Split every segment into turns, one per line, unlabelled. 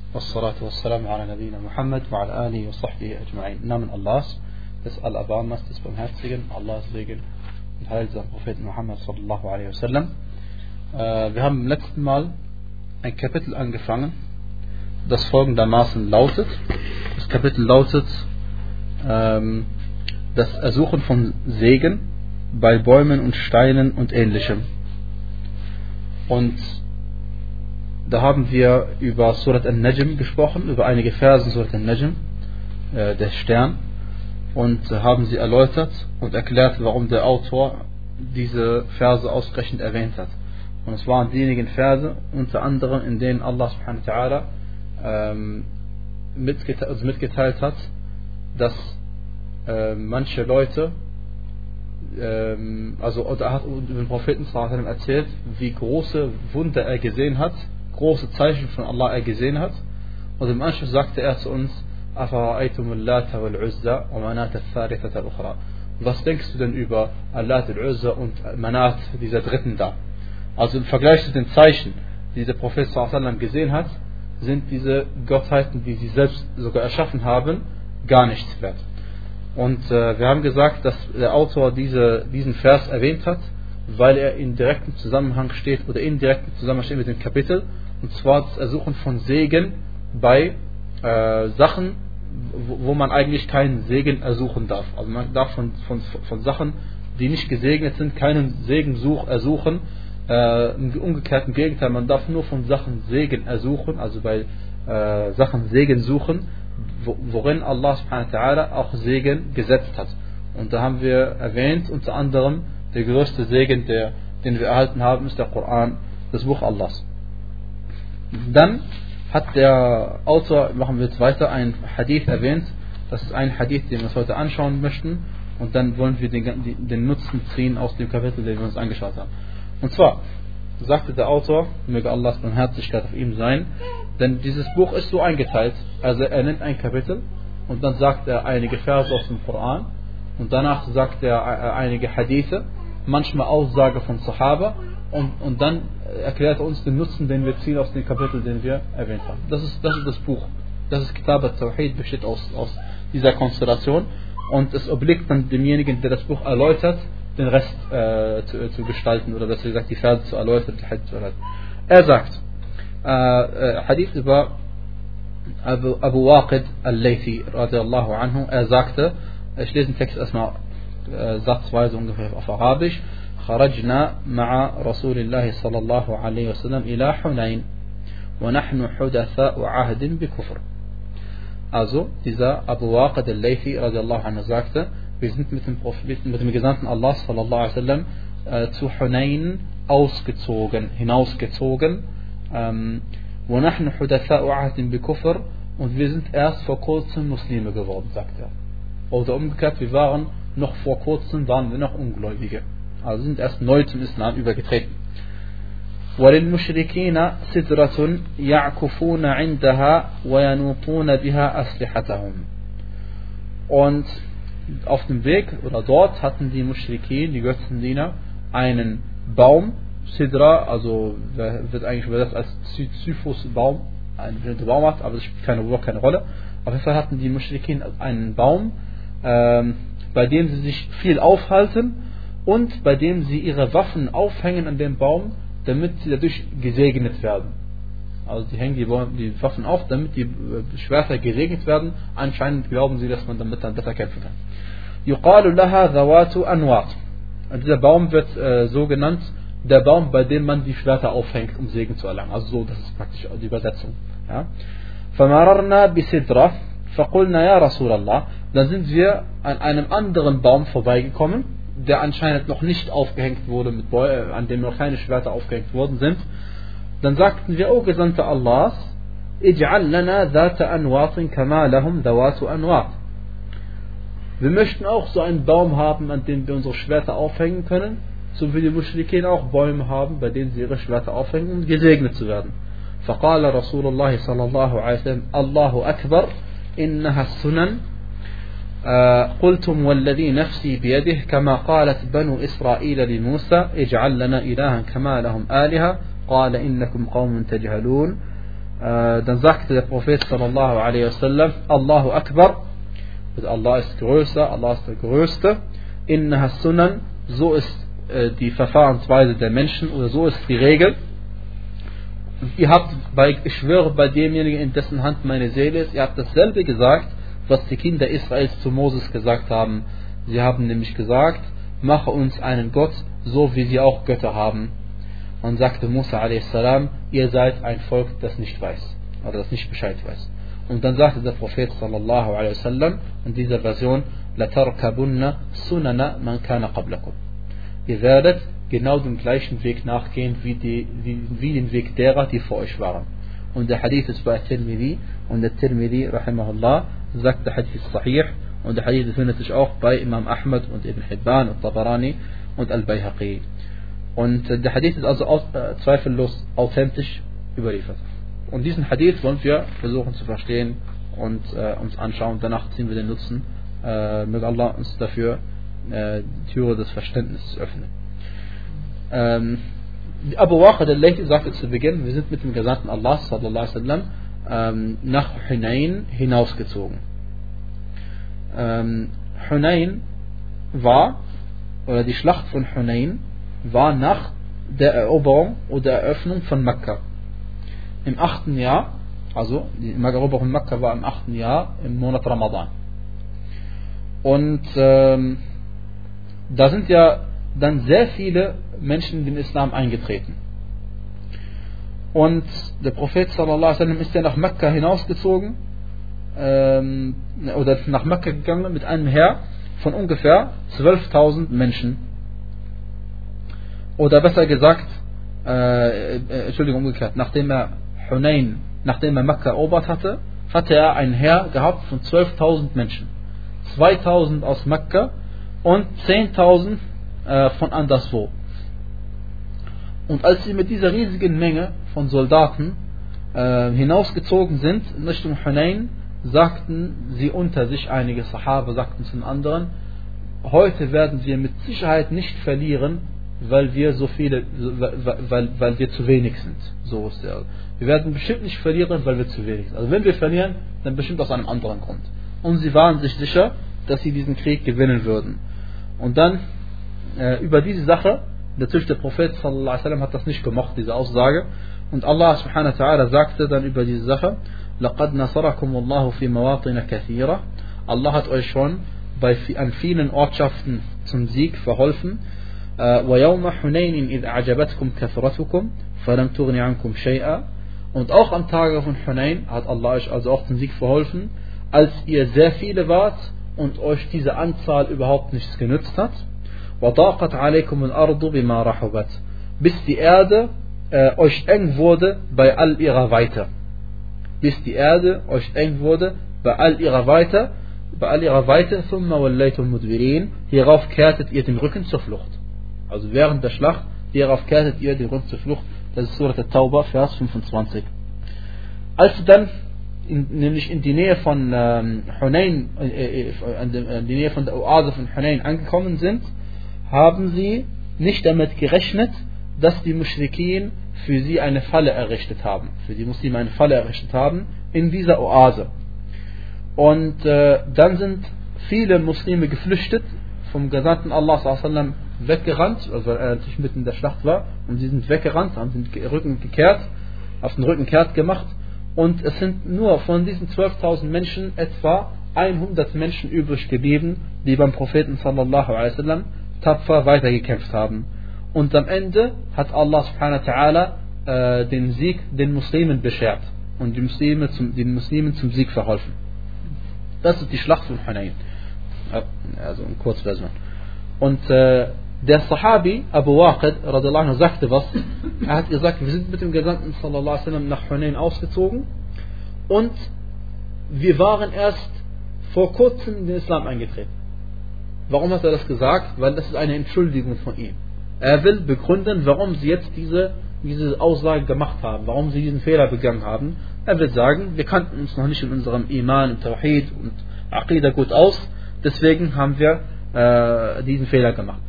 والصلاة والسلام على نبينا Muhammad وعلى آله وصحبه أجمعين. Im Namen Allahs, des Al-Abamas, des Barmherzigen, Allahs Segen und Heil seinem Propheten Muhammad sallallahu alaihi wasallam. Wir haben im letzten Mal ein Kapitel angefangen, das folgendermaßen lautet. Das Kapitel lautet das Ersuchen von Segen bei Bäumen und Steinen und Ähnlichem. Und da haben wir über Surat An-Najm gesprochen, über einige Versen Surat An-Najm, der Stern, und haben sie erläutert und erklärt, warum der Autor diese Verse ausreichend erwähnt hat. Und es waren diejenigen Verse, unter anderem, in denen Allah subhanahu wa ta'ala mitgeteilt hat, dass manche Leute, er hat über den Propheten sallallahu alaihi wasallam erzählt, wie große Wunder er gesehen hat, große Zeichen von Allah er gesehen hat. Und im Anschluss sagte er zu uns: Was denkst du denn über Allat al-Uzza und Manat, dieser dritten da? Also im Vergleich zu den Zeichen, die der Prophet sallallahu alaihi wasallam gesehen hat, sind diese Gottheiten, die sie selbst sogar erschaffen haben, gar nichts wert. Und wir haben gesagt, dass der Autor diesen Vers erwähnt hat, weil er in direktem Zusammenhang steht oder indirektem Zusammenhang steht mit dem Kapitel, und zwar das Ersuchen von Segen bei Sachen, wo man eigentlich keinen Segen ersuchen darf. Also man darf von Sachen, die nicht gesegnet sind, keinen Segen ersuchen. Im umgekehrten Gegenteil, man darf nur von Sachen Segen ersuchen, also bei Sachen Segen suchen, worin Allah subhanahu wa ta'ala auch Segen gesetzt hat. Und da haben wir erwähnt, unter anderem, der größte Segen, den wir erhalten haben, ist der Koran, das Buch Allahs. Dann hat der Autor, machen wir jetzt weiter, ein Hadith erwähnt. Das ist ein Hadith, den wir uns heute anschauen möchten. Und dann wollen wir den Nutzen ziehen aus dem Kapitel, den wir uns angeschaut haben. Und zwar sagte der Autor, möge Allahs Barmherzigkeit auf ihm sein, denn dieses Buch ist so eingeteilt. Also er nennt ein Kapitel und dann sagt er einige Verse aus dem Koran und danach sagt er einige Hadithe, manchmal Aussage von Sahaba, und dann erklärt er uns den Nutzen, den wir ziehen aus dem Kapitel, den wir erwähnt haben. Das ist das Buch. Das ist Kitab al-Tawhid, besteht aus dieser Konstellation, und es obliegt dann demjenigen, der das Buch erläutert, den Rest zu gestalten, oder besser gesagt die Verse zu erläutern. Er sagt, Hadith über Abu Waqid al-Laythi radiallahu anhu, er sagte, ich lese den Text erstmal satzweise ungefähr auf Arabisch: خرجنا مع رسول الله صلى الله عليه وسلم إلى حنين ونحن حدثاء عهد بكفر. Also dieser Abu Waqid al-Laythi radiallahu anhu sagte, wir sind mit dem Gesandten Allah sallallahu alaihi wasallam zu Hunayn hinausgezogen. وَنَحْنُ حُدَثَاءُ عَهْدٍ بِكُفْرٍ, und wir sind erst vor kurzem Muslime geworden, sagt er. Oder umgekehrt, noch vor kurzem waren wir noch Ungläubige. Also sind erst neu zum Islam übergetreten. وَلِلْمُشْرِكِينَ سِدْرَةٌ يَعْكُفُونَ عِنْدَهَا وَيَنُوطُونَ بِهَا أَسْلِحَتَهُمْ. Und auf dem Weg oder dort hatten die Muschrikin, die Götzendiener, einen Baum, Sidra, also wird eigentlich übersetzt als Zyphusbaum, ein bestimmter Baumart, aber das spielt keine Rolle. Auf jeden Fall hatten die Muschrikin einen Baum, bei dem sie sich viel aufhalten und bei dem sie ihre Waffen aufhängen an dem Baum, damit sie dadurch gesegnet werden. Also die hängen die Waffen auf, damit die Schwerter gesegnet werden. Anscheinend glauben sie, dass man damit dann besser kämpfen kann. يقال لها ذوات أنواط. Und dieser Baum wird so genannt, der Baum, bei dem man die Schwerter aufhängt, um Segen zu erlangen. Also so, das ist praktisch die Übersetzung. Ja. فَمَرَرْنَا بِسِدْرَةٍ فَقُلْنَا يَا رَسُولَ اللَّهِ. Dann sind wir an einem anderen Baum vorbeigekommen, der anscheinend noch nicht aufgehängt wurde, an dem noch keine Schwerter aufgehängt worden sind. Dann sagten wir: O Gesandter Allahs, اجعل لنا ذات أنواط كما لهم ذوات أنواط. Wir möchten auch so einen Baum haben, an dem wir unsere Schwerter aufhängen können, so wie die Muschrikin auch Bäume haben, bei denen sie ihre Schwerter aufhängen, um gesegnet zu werden. فقال رسول الله صلى الله عليه وسلم: الله أكبر إنها السنن. قلتم والذي نفسي بيده كما قالت بنو إسرائيل لموسى اجعل لنا إلها كما لهم آلهة قال إنكم قوم تجهلون dann sagte der Prophet sallallahu alaihi wasallam, Allahu Akbar, also Allah ist größer, Allah ist der Größte, innaha sunan, so ist die Verfahrensweise der Menschen oder so ist die Regel. Ihr habt, ich schwöre bei demjenigen, in dessen Hand meine Seele ist, ihr habt dasselbe gesagt, was die Kinder Israels zu Moses gesagt haben. Sie haben nämlich gesagt, mache uns einen Gott, so wie sie auch Götter haben. Und sagte Musa a.s., ihr seid ein Volk, das nicht weiß, oder das nicht Bescheid weiß. Und dann sagte der Prophet sallallahu alaihi wasallam in dieser Version, لَتَرْكَبُنَّ سُنَنَ مَنْ كَانَ قَبْلَكُمْ. Ihr werdet genau den gleichen Weg nachgehen wie den Weg derer, die vor euch waren. Und der Hadith ist bei Tirmidhi, und der Tirmidhi, rahimahullah, sagt, der Hadith ist sahih, und der Hadith findet sich auch bei Imam Ahmad und Ibn Hibban und Tabarani und Al-Bayhaqi. Und der Hadith ist also zweifellos authentisch überliefert. Und diesen Hadith wollen wir versuchen zu verstehen und uns anschauen. Danach ziehen wir den Nutzen. Möge Allah uns dafür die Türe des Verständnisses öffnen. Abu Waqid al-Laythi sagte zu Beginn, wir sind mit dem Gesandten Allah sallallahu alaihi wasallam nach Hunayn hinausgezogen. Hunayn war, oder die Schlacht von Hunayn war nach der Eroberung oder Eröffnung von Mekka. Im 8. Jahr, also die Eroberung von Mekka war im 8. Jahr im Monat Ramadan. Und da sind ja dann sehr viele Menschen in den Islam eingetreten. Und der Prophet sallallahu alaihi wasallam ist ja nach Mekka hinausgezogen, oder nach Mekka gegangen mit einem Heer von ungefähr 12.000 Menschen. Oder besser gesagt, umgekehrt, nachdem er Mekka erobert hatte, hatte er ein Heer gehabt von 12.000 Menschen. 2.000 aus Mekka und 10.000 von anderswo. Und als sie mit dieser riesigen Menge von Soldaten hinausgezogen sind in Richtung Hunayn, sagten sie unter sich, einige Sahaba sagten zu den anderen, heute werden wir mit Sicherheit nicht verlieren, weil wir so viele, weil wir zu wenig sind. So ist der. Wir werden bestimmt nicht verlieren, weil wir zu wenig sind. Also wenn wir verlieren, dann bestimmt aus einem anderen Grund. Und sie waren sich sicher, dass sie diesen Krieg gewinnen würden. Und dann über diese Sache, natürlich der Prophet sallallahu alaihi wasallam hat das nicht gemocht, diese Aussage. Und Allah subhanahu wa ta'ala sagte dann über diese Sache, لَقَدْ نَصَرَكُمُ اللَّهُ فِي مَوَاطِنَ كَثِيرًا. Allah hat euch schon an vielen Ortschaften zum Sieg verholfen. وَيَوْمَ حُنَيْنٍ إِذْ أَعْجَبَتْكُمْ كَثْرَتُكُمْ فَلَمْ تُغْنِ عَنْكُمْ شَيْئًا. Und auch am Tage von Hunayn hat Allah euch also auch zum Sieg verholfen, als ihr sehr viele wart und euch diese Anzahl überhaupt nichts genützt hat. وَضَاقَتْ عَلَيْكُمُ الْأَرْضُ بِمَا رَحُبَتْ. Bis die Erde euch eng wurde bei all ihrer Weite. Bis die Erde euch eng wurde bei all ihrer Weite. ثُمَّ وَلَّيْتُمْ مُدْبِرِينَ. Hierauf kehrtet ihr den Rücken zur Flucht. Also während der Schlacht, hierauf kehrtet ihr den Rücken zur Flucht. Das ist Surat At-Tauba, Vers 25. Als sie dann nämlich in die Nähe von Hunayn, in die Nähe von der Oase von Hunayn angekommen sind, haben sie nicht damit gerechnet, dass die Muschrikin für sie eine Falle errichtet haben, für die Muslime eine Falle errichtet haben in dieser Oase. Und dann sind viele Muslime geflüchtet, vom Gesandten Allah sallallahu alaihi wasallam weggerannt, also er natürlich mitten in der Schlacht war, und sie sind weggerannt, haben den Rücken gekehrt, auf den Rücken kehrt gemacht, und es sind nur von diesen 12.000 Menschen etwa 100 Menschen übrig geblieben, die beim Propheten sallallahu alaihi wasallam tapfer weitergekämpft haben. Und am Ende hat Allah subhanahu wa ta'ala den Sieg den Muslimen beschert und den Muslimen zum Sieg verholfen. Das ist die Schlacht von Hunayn. Also in Kurzversion. Und der Sahabi Abu Waqid radhiyallahu anhu sagte was. Er hat gesagt, wir sind mit dem Gesandten sallallahu alaihi wasallam nach Hunayn ausgezogen und wir waren erst vor kurzem in den Islam eingetreten. Warum hat er das gesagt? Weil das ist eine Entschuldigung von ihm. Er will begründen, warum sie jetzt diese Aussage gemacht haben, warum sie diesen Fehler begangen haben. Er will sagen, wir kannten uns noch nicht in unserem Iman und Tawhid und Aqidah gut aus, deswegen haben wir diesen Fehler gemacht.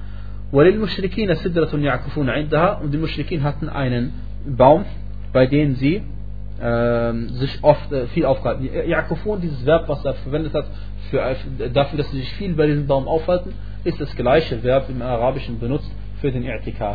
Und die Muschrikin hatten einen Baum, bei dem sie sich oft viel aufgehalten. Ya'kufun, dieses Verb, was er verwendet hat dafür, dass sie sich viel bei diesem Baum aufhalten, ist das gleiche Verb im Arabischen benutzt für den I'tikaf.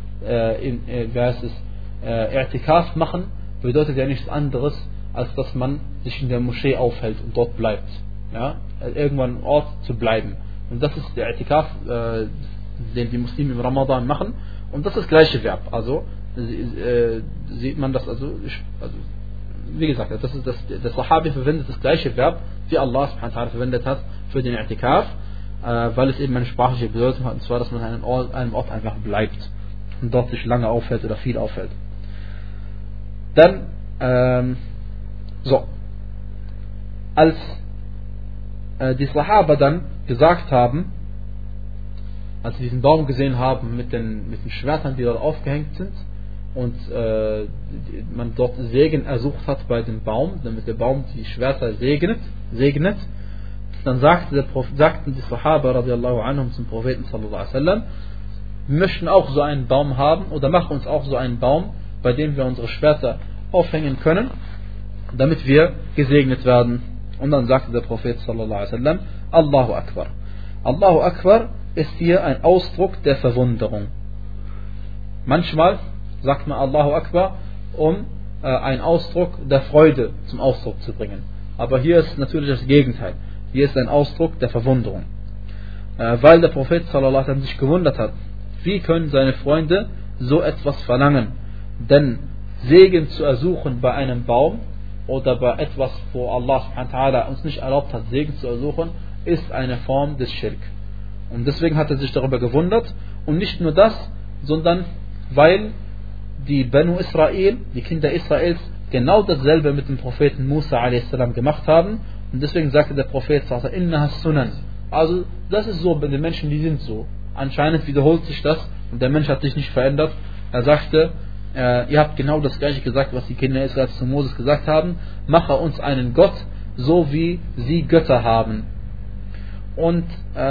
I'tikaf machen bedeutet ja nichts anderes, als dass man sich in der Moschee aufhält und dort bleibt. Ja? Irgendwann ein Ort zu bleiben. Und das ist der I'tikaf, den die Muslime im Ramadan machen. Und das ist das gleiche Verb. Also sieht man das, also wie gesagt, der Sahabi verwendet das gleiche Verb, wie Allah subhanahu wa ta'ala verwendet hat für den I'tikaf, weil es eben eine sprachliche Bedeutung hat, und zwar, dass man an einem Ort einfach bleibt und dort sich lange aufhält oder viel aufhält. Dann, als die Sahaba dann gesagt haben, als sie diesen Baum gesehen haben mit den Schwertern, die dort aufgehängt sind, und man dort Segen ersucht hat bei dem Baum, damit der Baum die Schwerter segnet, dann sagten die Sahaba radiallahu anhum zum Propheten sallallahu alaihi wasallam, wir möchten auch so einen Baum haben, oder mach uns auch so einen Baum, bei dem wir unsere Schwerter aufhängen können, damit wir gesegnet werden. Und dann sagte der Prophet sallallahu alaihi wasallam, Allahu Akbar. Allahu Akbar ist hier ein Ausdruck der Verwunderung. Manchmal sagt man Allahu Akbar, um einen Ausdruck der Freude zum Ausdruck zu bringen. Aber hier ist natürlich das Gegenteil. Hier ist ein Ausdruck der Verwunderung. Weil der Prophet sallallahu alaihi wasallam sich gewundert hat, wie können seine Freunde so etwas verlangen? Denn Segen zu ersuchen bei einem Baum oder bei etwas, wo Allah subhanahu wa ta'ala uns nicht erlaubt hat, Segen zu ersuchen, ist eine Form des Schirk. Und deswegen hat er sich darüber gewundert. Und nicht nur das, sondern weil die Banu Israel, die Kinder Israels, genau dasselbe mit dem Propheten Musa a.s. gemacht haben. Und deswegen sagte der Prophet, Innaha Sunan. Also das ist so, bei den Menschen, die sind so. Anscheinend wiederholt sich das und der Mensch hat sich nicht verändert. Er sagte, ihr habt genau das gleiche gesagt, was die Kinder Israels zu Moses gesagt haben. Mache uns einen Gott, so wie sie Götter haben. Und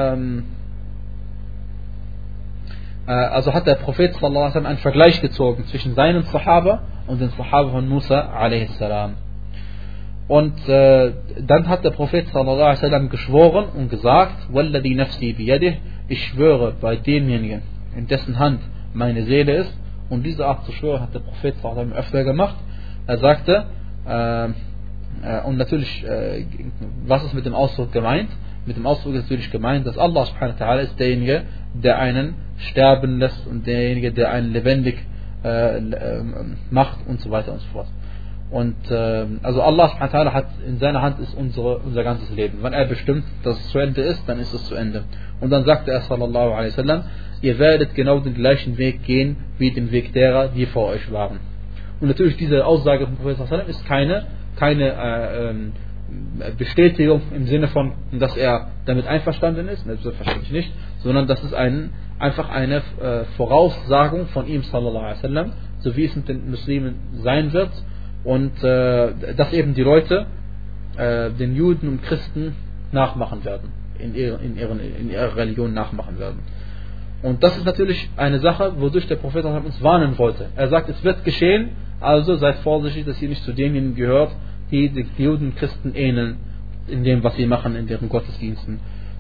also hat der Prophet sallallahu alaihi wasallam einen Vergleich gezogen zwischen seinen Sahaba und den Sahaba von Musa a.s. Und dann hat der Prophet sallallahu alaihi wasallam geschworen und gesagt, Walladhi nafsi biyadih, ich schwöre bei demjenigen, in dessen Hand meine Seele ist. Und diese Art zu schwören hat der Prophet sallallahu alaihi wasallam öfter gemacht. Er sagte, und natürlich, was ist mit dem Ausdruck gemeint? Mit dem Ausdruck ist natürlich gemeint, dass Allah subhanahu wa ta'ala ist derjenige, der einen sterben lässt und derjenige, der einen lebendig macht und so weiter und so fort. Und also Allah subhanahu wa ta'ala hat in seiner Hand ist unser ganzes Leben. Wenn er bestimmt, dass es zu Ende ist, dann ist es zu Ende. Und dann sagte er sallallahu alaihi wasallam, ihr werdet genau den gleichen Weg gehen wie den Weg derer, die vor euch waren. Und natürlich diese Aussage vom Prophet sallallahu alaihi wasallam ist keine Bestätigung im Sinne von, dass er damit einverstanden ist, selbstverständlich nicht, sondern das ist einfach eine Voraussagung von ihm sallallahu alaihi wasallam, so wie es mit den Muslimen sein wird, und dass eben die Leute den Juden und Christen nachmachen werden, in ihrer Religion nachmachen werden. Und das ist natürlich eine Sache, wodurch der Prophet uns warnen wollte. Er sagt, es wird geschehen, also seid vorsichtig, dass ihr nicht zu denjenigen gehört, die Juden und Christen ähneln in dem, was sie machen, in deren Gottesdiensten.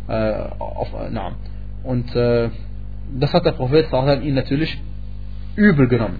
Und das hat der Prophet ihn natürlich übel genommen.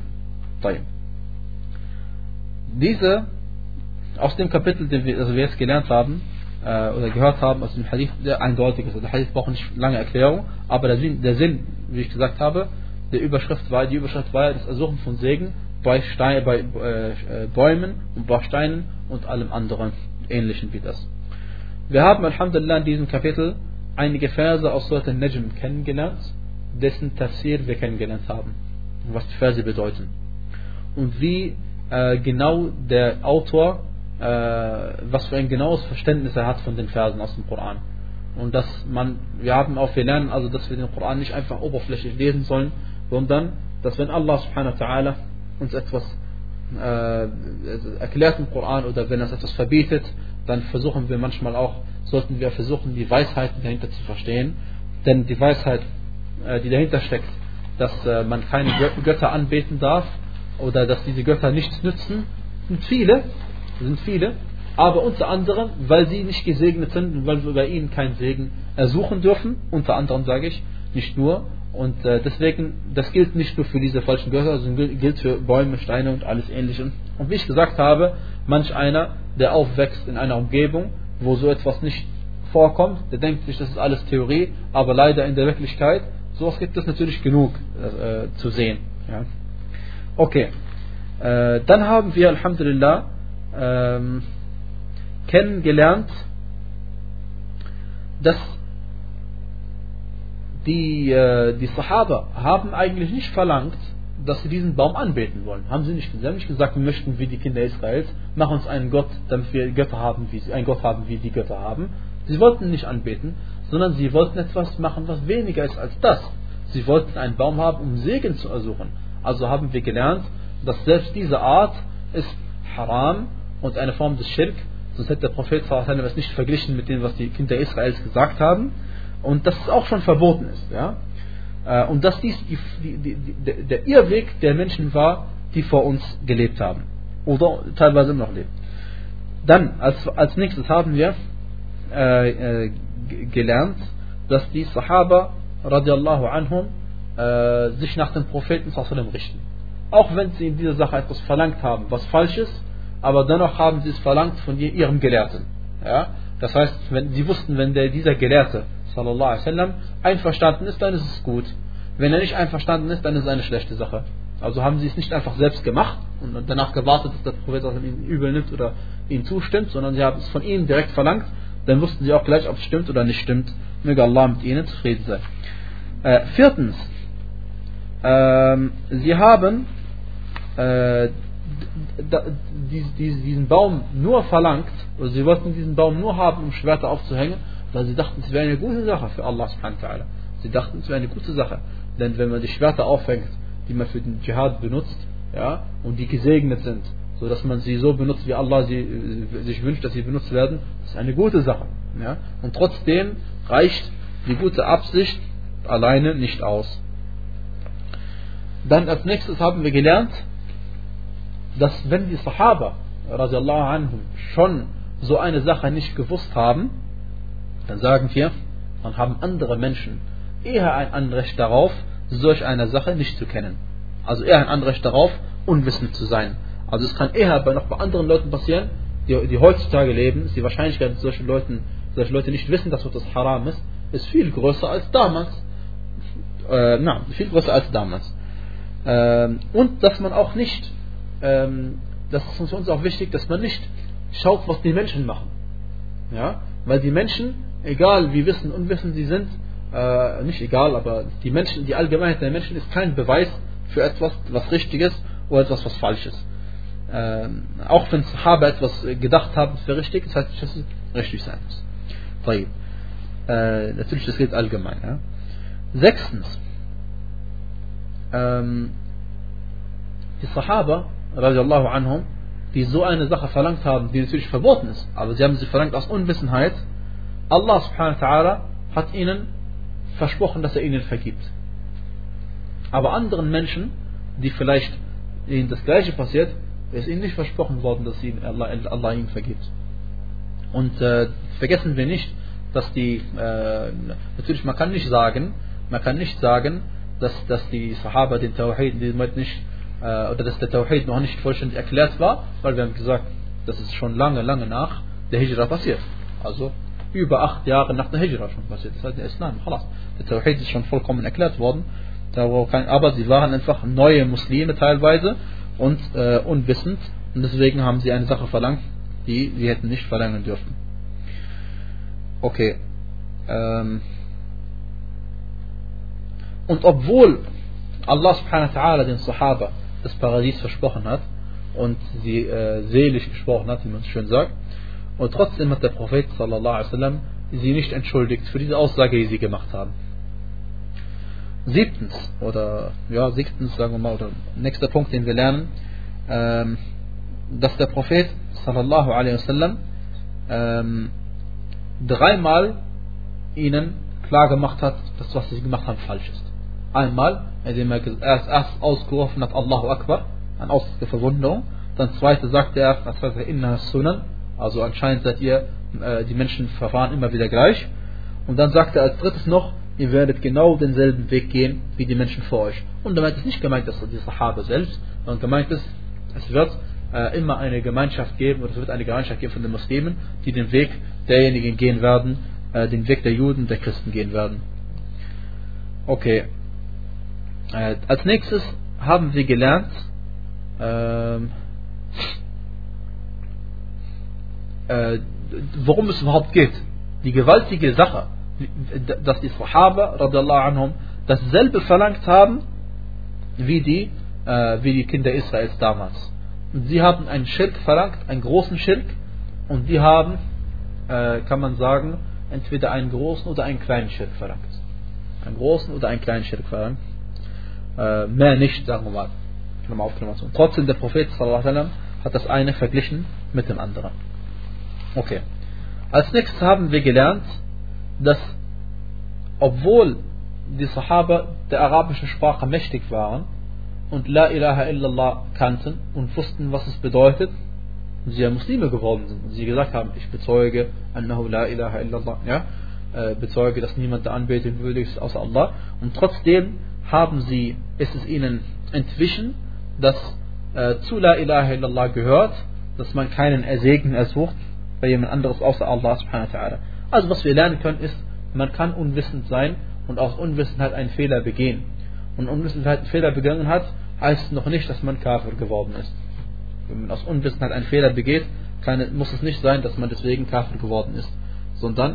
Aus dem Kapitel, den wir jetzt gelernt haben, oder gehört haben, aus dem Hadith, der eindeutig ist. Der Hadith braucht nicht lange Erklärung, aber der Sinn, wie ich gesagt habe, die Überschrift war das Ersuchen von Segen bei Bäumen und bei Steinen und allem anderen Ähnlichen wie das. Wir haben Alhamdulillah in diesem Kapitel einige Verse aus Surat al-Najm kennengelernt, dessen Tafsir wir kennengelernt haben, was die Verse bedeuten. Und wie genau der Autor, was für ein genaues Verständnis er hat von den Versen aus dem Koran. Und wir lernen also, dass wir den Koran nicht einfach oberflächlich lesen sollen, sondern, dass wenn Allah subhanahu wa ta'ala uns etwas erklärt im Koran oder wenn er etwas verbietet, dann sollten wir versuchen, die Weisheiten dahinter zu verstehen. Denn die Weisheit, die dahinter steckt, dass man keine Götter anbeten darf oder dass diese Götter nichts nützen, sind viele, aber unter anderem, weil sie nicht gesegnet sind und weil wir bei ihnen keinen Segen ersuchen dürfen, unter anderem sage ich, nicht nur. Und deswegen, das gilt nicht nur für diese falschen Götter, sondern gilt für Bäume, Steine und alles Ähnliche. Und wie ich gesagt habe, manch einer, der aufwächst in einer Umgebung, wo so etwas nicht vorkommt, der denkt sich, das ist alles Theorie, aber leider in der Wirklichkeit, sowas gibt es natürlich genug zu sehen. Ja. Okay, dann haben wir, Alhamdulillah, kennengelernt, dass die Sahaba haben eigentlich nicht verlangt, dass sie diesen Baum anbeten wollen. Sie haben nicht gesagt, wir möchten wie die Kinder Israels, mach uns einen Gott, damit wir einen Gott haben, wie die Götter haben. Sie wollten nicht anbeten, sondern sie wollten etwas machen, was weniger ist als das. Sie wollten einen Baum haben, um Segen zu ersuchen. Also haben wir gelernt, dass selbst diese Art ist haram und eine Form des Schirk. Sonst hätte der Prophet es nicht verglichen mit dem, was die Kinder Israels gesagt haben. Und dass es auch schon verboten ist. Ja? Und dass dies der Irrweg der Menschen war, die vor uns gelebt haben. Oder teilweise noch leben. Dann, als nächstes haben wir gelernt, dass die Sahaba radiallahu anhum sich nach dem Propheten sallallahu richten. Auch wenn sie in dieser Sache etwas verlangt haben, was falsch ist, aber dennoch haben sie es verlangt von ihrem Gelehrten. Ja? Das heißt, sie wussten, wenn dieser Gelehrte sallallahu alaihi wasallam einverstanden ist, dann ist es gut. Wenn er nicht einverstanden ist, dann ist es eine schlechte Sache. Also haben sie es nicht einfach selbst gemacht und danach gewartet, dass der Prophet ihn übel nimmt oder ihm zustimmt, sondern sie haben es von ihnen direkt verlangt. Dann wussten sie auch gleich, ob es stimmt oder nicht stimmt. Möge Allah mit ihnen zufrieden sein. Viertens, sie haben diesen Baum nur verlangt, oder sie wollten diesen Baum nur haben, um Schwerter aufzuhängen, weil sie dachten, es wäre eine gute Sache für Allah subhanahu wa ta'ala. Sie dachten, es wäre eine gute Sache. Denn wenn man die Schwerter aufhängt, die man für den Dschihad benutzt, ja, und die gesegnet sind, so dass man sie so benutzt, wie Allah sich wünscht, dass sie benutzt werden, ist eine gute Sache. Ja. Und trotzdem reicht die gute Absicht alleine nicht aus. Dann als nächstes haben wir gelernt, dass wenn die Sahaba radiallahu anhum schon so eine Sache nicht gewusst haben, dann sagen wir, dann haben andere Menschen eher ein Anrecht darauf, solch eine Sache nicht zu kennen. Also eher ein Anrecht darauf, unwissend zu sein. Also es kann eher noch bei anderen Leuten passieren, die heutzutage leben, ist die Wahrscheinlichkeit, dass solche Leute nicht wissen, dass das haram ist viel größer als damals. Viel größer als damals. Und dass man auch nicht, das ist für uns auch wichtig, dass man nicht schaut, was die Menschen machen. Ja? Weil die Menschen, egal wie wissen und unwissend sie sind, nicht egal, aber die Allgemeinheit der Menschen ist kein Beweis für etwas, was richtig ist oder etwas, was falsch ist. Auch wenn Sahaba etwas gedacht haben, es wäre richtig, das heißt nicht, dass es richtig sein muss. Natürlich, das gilt allgemein. Ja. Sechstens, die Sahaba, radiallahu anhum, die so eine Sache verlangt haben, die natürlich verboten ist, aber sie haben sie verlangt aus Unwissenheit. Allah subhanahu wa ta'ala hat ihnen versprochen, dass er ihnen vergibt. Aber anderen Menschen, die vielleicht ihnen das Gleiche passiert, ist ihnen nicht versprochen worden, dass Allah ihnen vergibt. Und vergessen wir nicht, dass natürlich man kann nicht sagen, dass die Sahaba den Tawhid nicht oder dass der Tawhid noch nicht vollständig erklärt war, weil wir haben gesagt, das ist schon lange nach der Hijra passiert. Also über 8 Jahre nach der Hijra schon passiert. Das heißt, der Islam, der Tawhid ist schon vollkommen erklärt worden. Aber sie waren einfach neue Muslime teilweise und unwissend, und deswegen haben sie eine Sache verlangt, die sie hätten nicht verlangen dürfen. Okay. Und obwohl Allah subhanahu wa ta'ala den Sahaba das Paradies versprochen hat und sie selig gesprochen hat, wie man es schön sagt, und trotzdem hat der Prophet sallallahu alaihi wasallam sie nicht entschuldigt für diese Aussage, die sie gemacht haben. Siebtens, sagen wir mal, oder nächster Punkt, den wir lernen, dass der Prophet sallallahu alaihi wasallam dreimal ihnen klar gemacht hat, dass was sie gemacht haben falsch ist. Einmal, indem er erst ausgerufen hat, Allahu Akbar, ein Ausdruck der Verwunderung, Dann zweite sagte er, inna sunan, also anscheinend seid ihr, die Menschen verfahren immer wieder gleich. Und dann sagte er als drittes noch, ihr werdet genau denselben Weg gehen wie die Menschen vor euch. Und damit ist nicht gemeint, dass die Sahaba selbst, sondern gemeint ist, es wird immer eine Gemeinschaft geben, oder es wird eine Gemeinschaft geben von den Muslimen, die den Weg derjenigen gehen werden, den Weg der Juden, der Christen gehen werden. Okay. Als nächstes haben wir gelernt, worum es überhaupt geht. Die gewaltige Sache, dass die Sahaba radiallahu anhum dasselbe verlangt haben wie die Kinder Israels damals. Und sie haben einen Schirk verlangt, einen großen Schirk, und die haben, kann man sagen, entweder einen großen oder einen kleinen Schirk verlangt. Einen großen oder einen kleinen Schirk verlangt. Mehr nicht, sagen wir mal. Und trotzdem, der Prophet sallallahu alaihi wasallam hat das eine verglichen mit dem anderen. Okay. Als nächstes haben wir gelernt, dass obwohl die Sahaba der arabischen Sprache mächtig waren und La ilaha illallah kannten und wussten, was es bedeutet, und sie ja Muslime geworden sind und sie gesagt haben, ich bezeuge annahu la ilaha illallah, ja, bezeuge, dass niemand der Anbetung würdig ist außer Allah, und trotzdem ist es ihnen entwichen, dass zu La ilaha illallah gehört, dass man keinen Ersegen ersucht bei jemand anderes außer Allah subhanahu wa ta'ala. Also was wir lernen können ist, man kann unwissend sein und aus Unwissenheit einen Fehler begehen. Und Unwissenheit einen Fehler begangen hat, heißt noch nicht, dass man Kafir geworden ist. Wenn man aus Unwissenheit einen Fehler begeht, muss es nicht sein, dass man deswegen Kafir geworden ist, sondern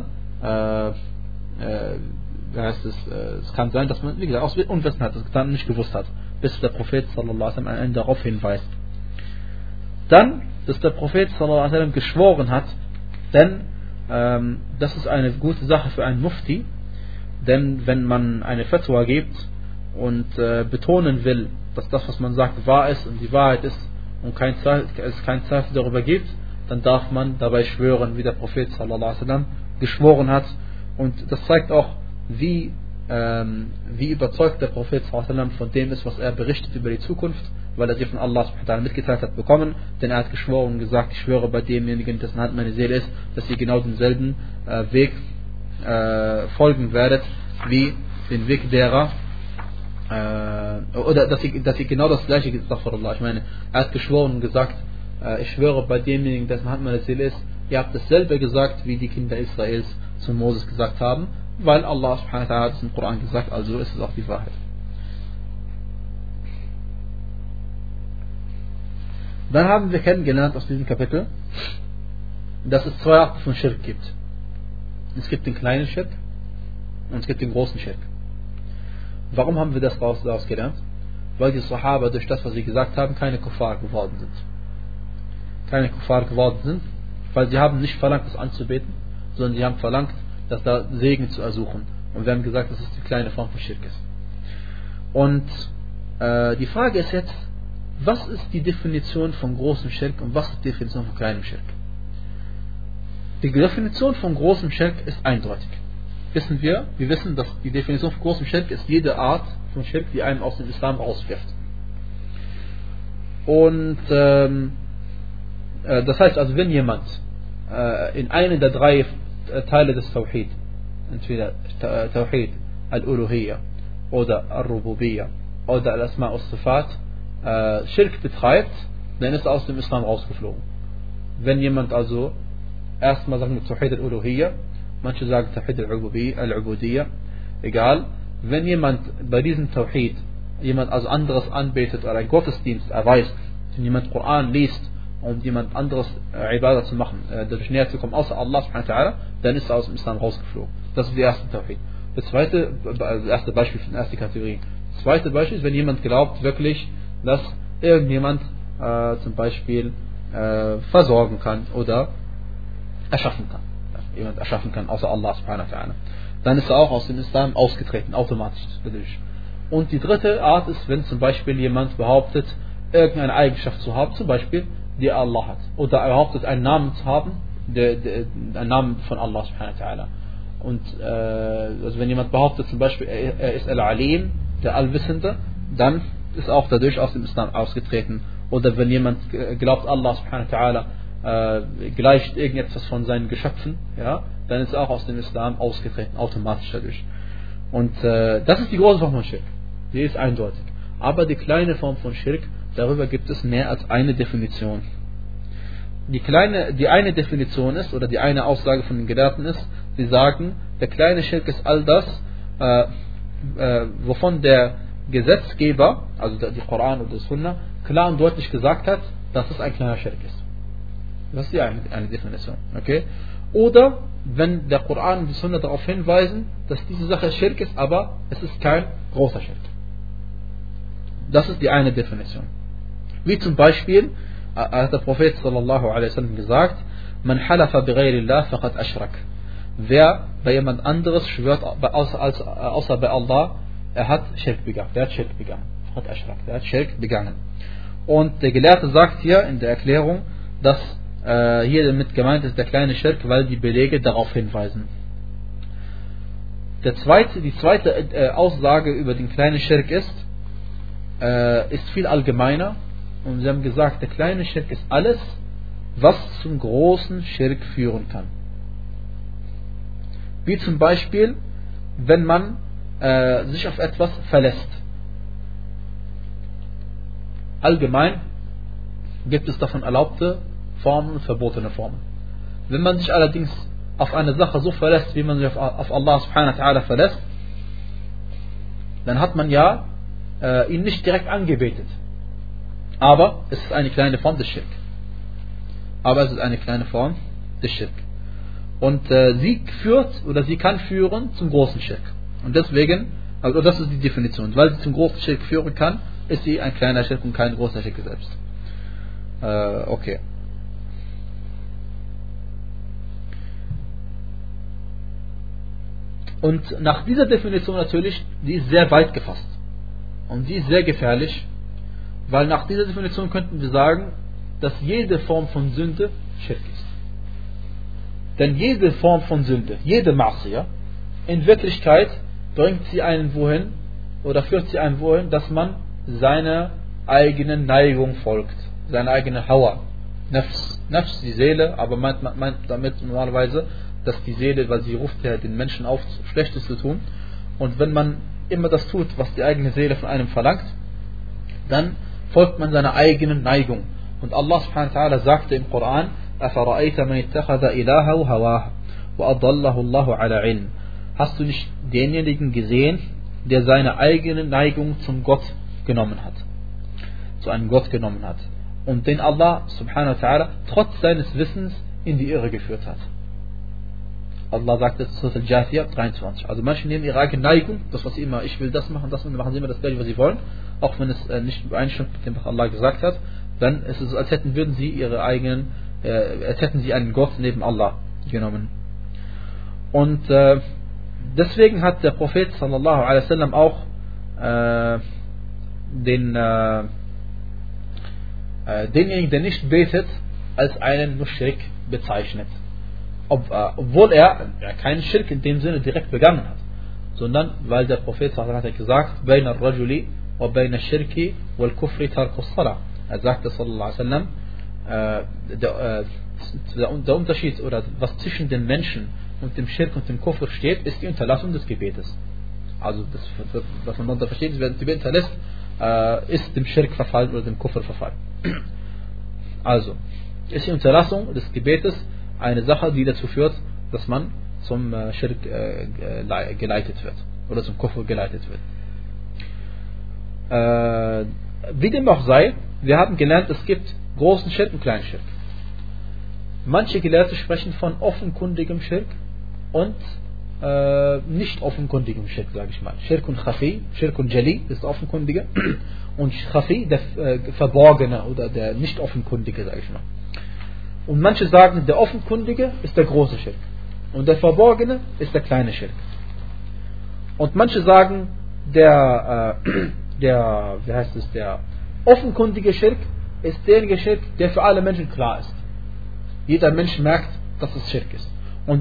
es kann sein, dass man, wie gesagt, aus Unwissenheit das dann nicht gewusst hat, bis der Prophet sallallahu alaihi wasallam einen darauf hinweist. Dann, dass der Prophet sallallahu alaihi wasallam geschworen hat, denn das ist eine gute Sache für einen Mufti, denn wenn man eine Fatwa gibt und betonen will, dass das, was man sagt, wahr ist und die Wahrheit ist und es kein Zweifel darüber gibt, dann darf man dabei schwören, wie der Prophet sallallahu alaihi wasallam geschworen hat. Und das zeigt auch, wie überzeugt der Prophet sallallahu alaihi wasallam von dem ist, was er berichtet über die Zukunft, weil er sie von Allah subhanahu wa ta'ala mitgeteilt hat bekommen, denn er hat geschworen und gesagt, ich schwöre bei demjenigen, dessen Hand meine Seele ist, dass ihr genau denselben Weg folgen werdet, wie den Weg derer, oder dass ihr genau das gleiche gesagt habt. Ich meine, er hat geschworen und gesagt, ich schwöre bei demjenigen, dessen Hand meine Seele ist, ihr habt dasselbe gesagt, wie die Kinder Israels zu Moses gesagt haben, weil Allah subhanahu wa ta'ala hat es im Koran gesagt, also ist es auch die Wahrheit. Dann haben wir kennengelernt aus diesem Kapitel, dass es zwei Arten von Schirk gibt. Es gibt den kleinen Schirk und es gibt den großen Schirk. Warum haben wir das daraus gelernt? Weil die Sahaba durch das, was sie gesagt haben, keine Kuffar geworden sind. Keine Kuffar geworden sind, weil sie haben nicht verlangt, das anzubeten, sondern sie haben verlangt, dass da Segen zu ersuchen. Und wir haben gesagt, dass es die kleine Form von Schirk ist. Und die Frage ist jetzt, was ist die Definition von großem Schirk und was ist die Definition von kleinem Schirk? Die Definition von großem Schirk ist eindeutig. Wir wissen, dass die Definition von großem Schirk ist jede Art von Schirk, die einen aus dem Islam rauswirft. Und das heißt also, wenn jemand in einen der drei Teile des Tawhid, entweder Tawhid al-Uluhiyya oder al-Rububiyya oder al-Asma' al-Sifat, Schirk betreibt, dann ist er aus dem Islam rausgeflogen. Wenn jemand also erstmal sagen wir Tawhid al-Uluhiyya, manche sagen Tawhid al-Ubudiyya, egal, wenn jemand bei diesem Tawhid jemand also anderes anbetet oder einen Gottesdienst erweist, wenn jemand Koran liest, um jemand anderes Ibadah zu machen, dadurch näher zu kommen, außer Allah subhanahu wa ta'ala, dann ist er aus dem Islam rausgeflogen. Das ist die erste Tawhid. Das erste Beispiel für die erste Kategorie. Das zweite Beispiel ist, wenn jemand glaubt wirklich, dass irgendjemand zum Beispiel versorgen kann oder erschaffen kann. Jemand erschaffen kann, außer Allah subhanahu wa ta'ala. Dann ist er auch aus dem Islam ausgetreten, automatisch. Und die dritte Art ist, wenn zum Beispiel jemand behauptet, irgendeine Eigenschaft zu haben, zum Beispiel, die Allah hat. Oder er behauptet, einen Namen zu haben, einen Namen von Allah subhanahu wa ta'ala. Und also wenn jemand behauptet, zum Beispiel, er ist Al-Alim, der Allwissende, dann ist auch dadurch aus dem Islam ausgetreten oder wenn jemand glaubt, Allah subhanahu wa ta'ala gleicht irgendetwas von seinen Geschöpfen, ja, dann ist er auch aus dem Islam ausgetreten, automatisch dadurch. Und das ist die große Form von Schirk. Die ist eindeutig. Aber die kleine Form von Schirk, darüber gibt es mehr als eine Definition. Die eine Definition ist, oder die eine Aussage von den Gelehrten ist, sie sagen, der kleine Schirk ist all das, wovon der Gesetzgeber, also die Koran oder die Sunna, klar und deutlich gesagt hat, dass es ein kleiner Schirk ist. Das ist die eine Definition. Okay? Oder wenn der Koran und die Sunna darauf hinweisen, dass diese Sache Schirk ist, aber es ist kein großer Schirk. Das ist die eine Definition. Wie zum Beispiel hat der Prophet sallallahu alaihi wasallam gesagt, man halafa bi ghayrillah faqad ashrak. Wer bei jemand anderes schwört außer bei Allah, er hat Schirk begangen. Der hat Schirk begangen. Faqad ashrak. Der hat Schirk begangen. Und der Gelehrte sagt hier in der Erklärung, dass hier damit gemeint ist der kleine Schirk, weil die Belege darauf hinweisen. Die zweite Aussage über den kleinen Schirk ist viel allgemeiner. Und sie haben gesagt, der kleine Schirk ist alles, was zum großen Schirk führen kann. Wie zum Beispiel, wenn man sich auf etwas verlässt. Allgemein gibt es davon erlaubte Formen und verbotene Formen. Wenn man sich allerdings auf eine Sache so verlässt, wie man sich auf Allah subhanahu wa ta'ala verlässt, dann hat man ja ihn nicht direkt angebetet. Aber es ist eine kleine Form des Schirk. Und sie kann führen zum großen Schirk. Und deswegen, also das ist die Definition. Weil sie zum großen Schirk führen kann, ist sie ein kleiner Schirk und kein großer Schirk selbst. Okay. Und nach dieser Definition natürlich, die ist sehr weit gefasst. Und die ist sehr gefährlich, weil nach dieser Definition könnten wir sagen, dass jede Form von Sünde Schirk ist. Denn jede Form von Sünde, jede Ma'siyah, in Wirklichkeit bringt sie einen wohin, oder führt sie einen wohin, dass man seiner eigenen Neigung folgt, seine eigene Hawa, Nafs, die Seele, aber meint damit normalerweise, dass die Seele, weil sie ruft ja den Menschen auf, Schlechtes zu tun. Und wenn man immer das tut, was die eigene Seele von einem verlangt, dann folgt man seiner eigenen Neigung. Und Allah subhanahu wa ta'ala sagte im Koran, أَفَرَأَيْتَ مَنِ اتَّخَذَ إِلَهَهُ هَوَاهُ وَأَضَلَّهُ اللَّهُ عَلَى عِلْمٍ. Hast du nicht denjenigen gesehen, der seine eigene Neigung zum Gott genommen hat? Zu einem Gott genommen hat. Und den Allah subhanahu wa ta'ala trotz seines Wissens in die Irre geführt hat. Allah sagt es Surah Al-Jathiyah 23. Also manche nehmen ihre eigene Neigung, das was sie immer, ich will das machen, machen sie immer das Gleiche, was sie wollen, auch wenn es nicht übereinstimmt mit dem, was Allah gesagt hat, dann ist es so, als hätten sie einen Gott neben Allah genommen. Und deswegen hat der Prophet sallallahu alaihi wasallam auch denjenigen, der nicht betet, als einen Mushrik bezeichnet. Obwohl er keinen Schirk in dem Sinne direkt begangen hat, sondern weil der Prophet sallallahu alaihi wasallam hat gesagt, بَيْنَ الرَّجُلِ وَبَيْنَ الشِّرْكِ وَالْكُفْرِ تَرْكُ الصَّلَاةِ. Er sagte sallallahu alaihi wasallam, der Unterschied oder was zwischen den Menschen und dem Schirk und dem Kufr steht, ist die Unterlassung des Gebetes. Also das, was man darunter versteht, wer das Gebet unterlässt, ist dem Schirk verfallen oder dem Kufr verfallen. Also ist die Unterlassung des Gebetes eine Sache, die dazu führt, dass man zum Schirk geleitet wird oder zum Kufr geleitet wird. Wie dem auch sei, wir haben gelernt, es gibt großen Schirk und kleinen Schirk. Manche Gelehrte sprechen von offenkundigem Schirk und nicht offenkundigem Schirk, sage ich mal. Schirk und Khafi, Schirk und Jali ist der offenkundige und Khafi der verborgene oder der nicht offenkundige, sage ich mal. Und manche sagen, der offenkundige ist der große Schirk und der verborgene ist der kleine Schirk. Und manche sagen, der offenkundige Schirk ist derjenige Schirk, der für alle Menschen klar ist. Jeder Mensch merkt, dass es Schirk ist. Und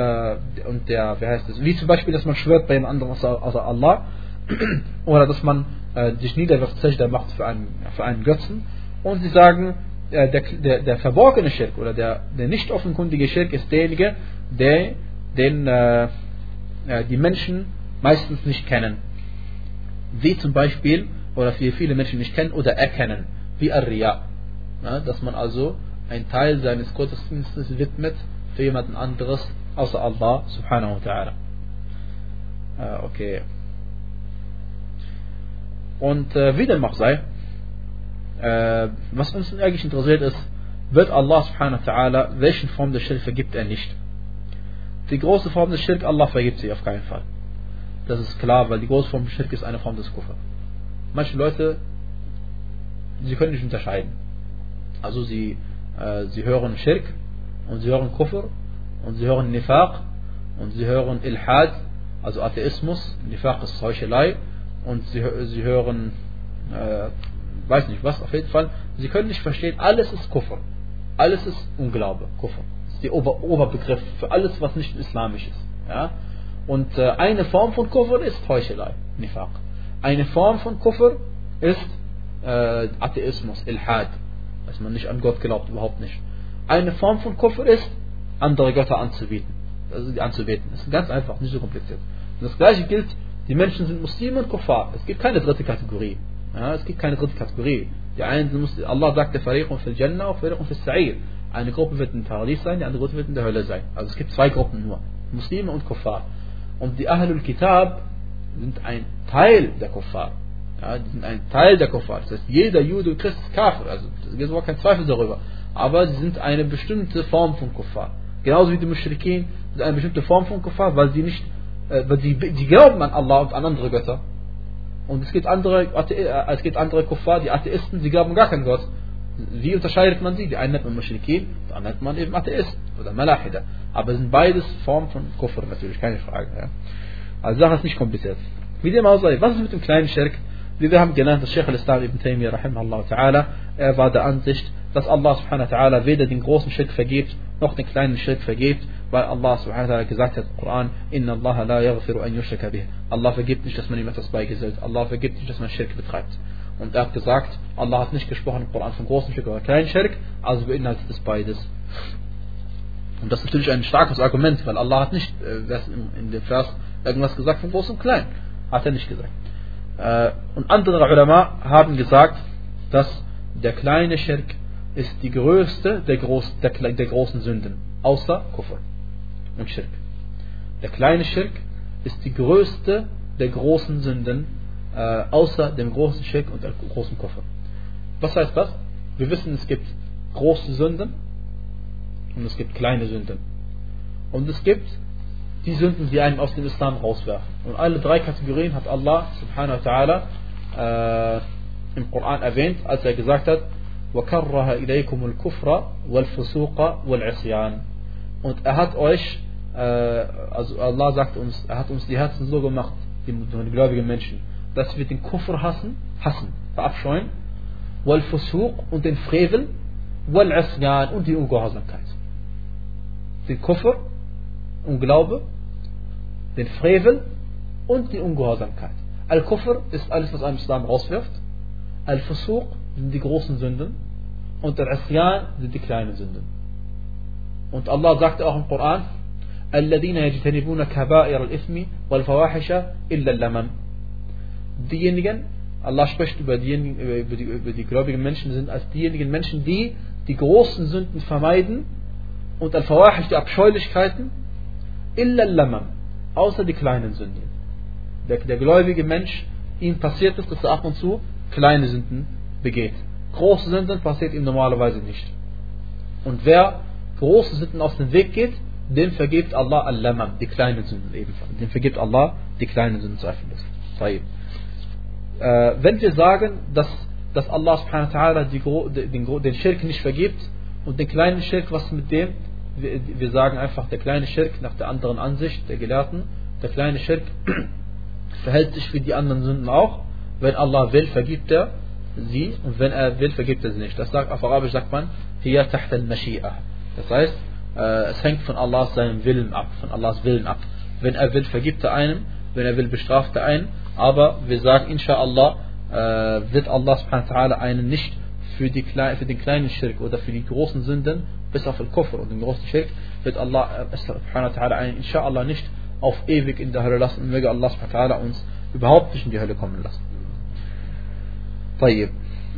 wie zum Beispiel, dass man schwört bei einem anderen außer Allah, oder dass man sich niederwirft, Sajda macht für einen Götzen, Und sie sagen, der verborgene Schirk oder der nicht offenkundige Schirk ist derjenige, den die Menschen meistens nicht kennen. Wie zum Beispiel, oder viele Menschen nicht kennen oder erkennen, wie Ar-Riya. Dass man also einen Teil seines Gottesdienstes widmet für jemanden anderes außer Allah subhanahu wa ta'ala. Okay. Und wie dem auch sei, was uns eigentlich interessiert ist, wird Allah subhanahu wa ta'ala, welchen Form des Schirk vergibt er nicht. Die große Form des Schirk, Allah vergibt sie auf keinen Fall. Das ist klar, weil die große Form des Schirk ist eine Form des Kufr. Manche Leute, sie können nicht unterscheiden. Also sie hören Schirk und sie hören Kufr und sie hören Nifaq und sie hören Ilhad, also Atheismus. Nifaq ist Heuchelei und sie hören weiß nicht was, auf jeden Fall. Sie können nicht verstehen, alles ist Kufr. Alles ist Unglaube, Kufr. Das ist der Oberbegriff für alles, was nicht islamisch ist. Ja? Und eine Form von Kufr ist Heuchelei, Nifaq. Eine Form von Kufr ist Atheismus, Ilhad, dass man nicht an Gott glaubt, überhaupt nicht. Eine Form von Kufr ist, andere Götter anzubeten. Das ist ganz einfach, nicht so kompliziert. Und das gleiche gilt, die Menschen sind Muslime und Kuffar. Es gibt keine dritte Kategorie. Ja, es gibt keine dritte Kategorie. Die einen sind Muslime, Allah sagt, Fariqun fil Jannah und Fariqun fil Sa'ir. Eine Gruppe wird in Paradies sein, die andere Gruppe wird in der Hölle sein. Also es gibt zwei Gruppen nur, Muslime und Kuffar. Und die Ahlul Kitab sind ein Teil der Kuffar. Ja, die sind ein Teil der Kuffar. Das heißt, jeder Jude und Christ ist Kafir. Also es gibt überhaupt keinen Zweifel darüber. Aber sie sind eine bestimmte Form von Kuffar. Genauso wie die Muschrikin sind eine bestimmte Form von Kuffar, weil sie nicht, weil sie glauben an Allah und an andere Götter. Und es gibt andere Kuffar, die Atheisten, sie glauben gar keinen Gott. Wie unterscheidet man sie? Die einen nennt man Muschrikin, die anderen nennt man eben Atheisten oder Malahida. Aber es sind beides Formen von Kufr, natürlich, keine Frage. Ja. Also die Sache ist nicht kompliziert. Wie dem auch sei, was ist mit dem kleinen Schirk? Wie wir haben genannt, dass Sheikh al-Islam ibn Taymiyyah rahimahullah ta'ala, er war der Ansicht, dass Allah subhanahu wa ta'ala weder den großen Schirk vergibt, noch den kleinen Schirk vergibt, weil Allah subhanahu wa ta'ala gesagt hat im Koran, Inna Allah la yaghfiru an yushraka bih. Allah vergibt nicht, dass man ihm etwas beigesellt. Allah vergibt nicht, dass man Schirk betreibt. Und er hat gesagt, Allah hat nicht gesprochen im Koran von großen Schirk oder kleinen Schirk, also beinhaltet es beides. Und das ist natürlich ein starkes Argument, weil Allah hat nicht in dem Vers irgendwas gesagt von groß und klein. Hat er nicht gesagt. Und andere Ulama haben gesagt, dass der kleine Schirk ist die größte der großen Sünden, außer Kufr und Schirk. Der kleine Schirk ist die größte der großen Sünden, außer dem großen Schirk und der großen Kufr. Was heißt das? Wir wissen, es gibt große Sünden und es gibt kleine Sünden. Und es gibt die Sünden, die einen aus dem Islam rauswerfen. Und alle drei Kategorien hat Allah subhanahu wa ta'ala im Koran erwähnt, als er gesagt hat, وَكَرَّهَ إِلَيْكُمُ الْكُفْرَ وَالْفُسُوقَ وَالْعِصْيَانِ. Und er hat euch, also Allah sagt uns, er hat uns die Herzen so gemacht, die gläubigen Menschen, dass wir den Kufr hassen, verabscheuen, وَالْفُسُوق und den Frevel, وَالْعِصْيَانِ und die Ungehorsamkeit. Den Kufr, Unglaube, den Frevel und die Ungehorsamkeit. Al-Kufr ist alles, was einen Islam rauswirft. Al-Fusuq sind die großen Sünden und Al-Isyan sind die kleinen Sünden. Und Allah sagte auch im Koran, الَّذِينَ يَجْتَنِبُونَ كَبَائِرَ الْإِثْمِ وَالْفَوَاحِشَ إِلَّا اللَّمَمْ. Diejenigen, Allah spricht über die gläubigen Menschen, sind als diejenigen Menschen, die die großen Sünden vermeiden und Al-Fawahish, die Abscheulichkeiten, illa al-lamam, außer die kleinen Sünden. Der gläubige Mensch, ihm passiert es, dass er ab und zu kleine Sünden begeht. Große Sünden passiert ihm normalerweise nicht. Und wer große Sünden aus dem Weg geht, dem vergibt Allah al-lamam, die kleinen Sünden ebenfalls. Dem vergibt Allah die kleinen Sünden zweifellos. Wenn wir sagen, dass Allah subhanahu wa ta'ala den Schirk nicht vergibt und den kleinen Schirk, was mit dem, wir sagen einfach, der kleine Schirk nach der anderen Ansicht der Gelehrten, der kleine Schirk verhält sich wie die anderen Sünden auch. Wenn Allah will, vergibt er sie, und wenn er will, vergibt er sie nicht. Das sagt, auf Arabisch sagt man, hiya tahta al-mashi'a. Das heißt, es hängt von Allahs seinem Willen ab, von Allahs Willen ab. Wenn er will, vergibt er einen, wenn er will, bestraft er einen, aber wir sagen, inshallah, wird Allah subhanahu wa ta'ala einen nicht für den kleinen Schirk oder für die großen Sünden, bis auf den Kufr und den großen Schirk, wird Allah subhanahu wa ta'ala einen inshallah nicht auf ewig in der Hölle lassen und möge Allah subhanahu wa ta'ala uns überhaupt nicht in die Hölle kommen lassen. طيب.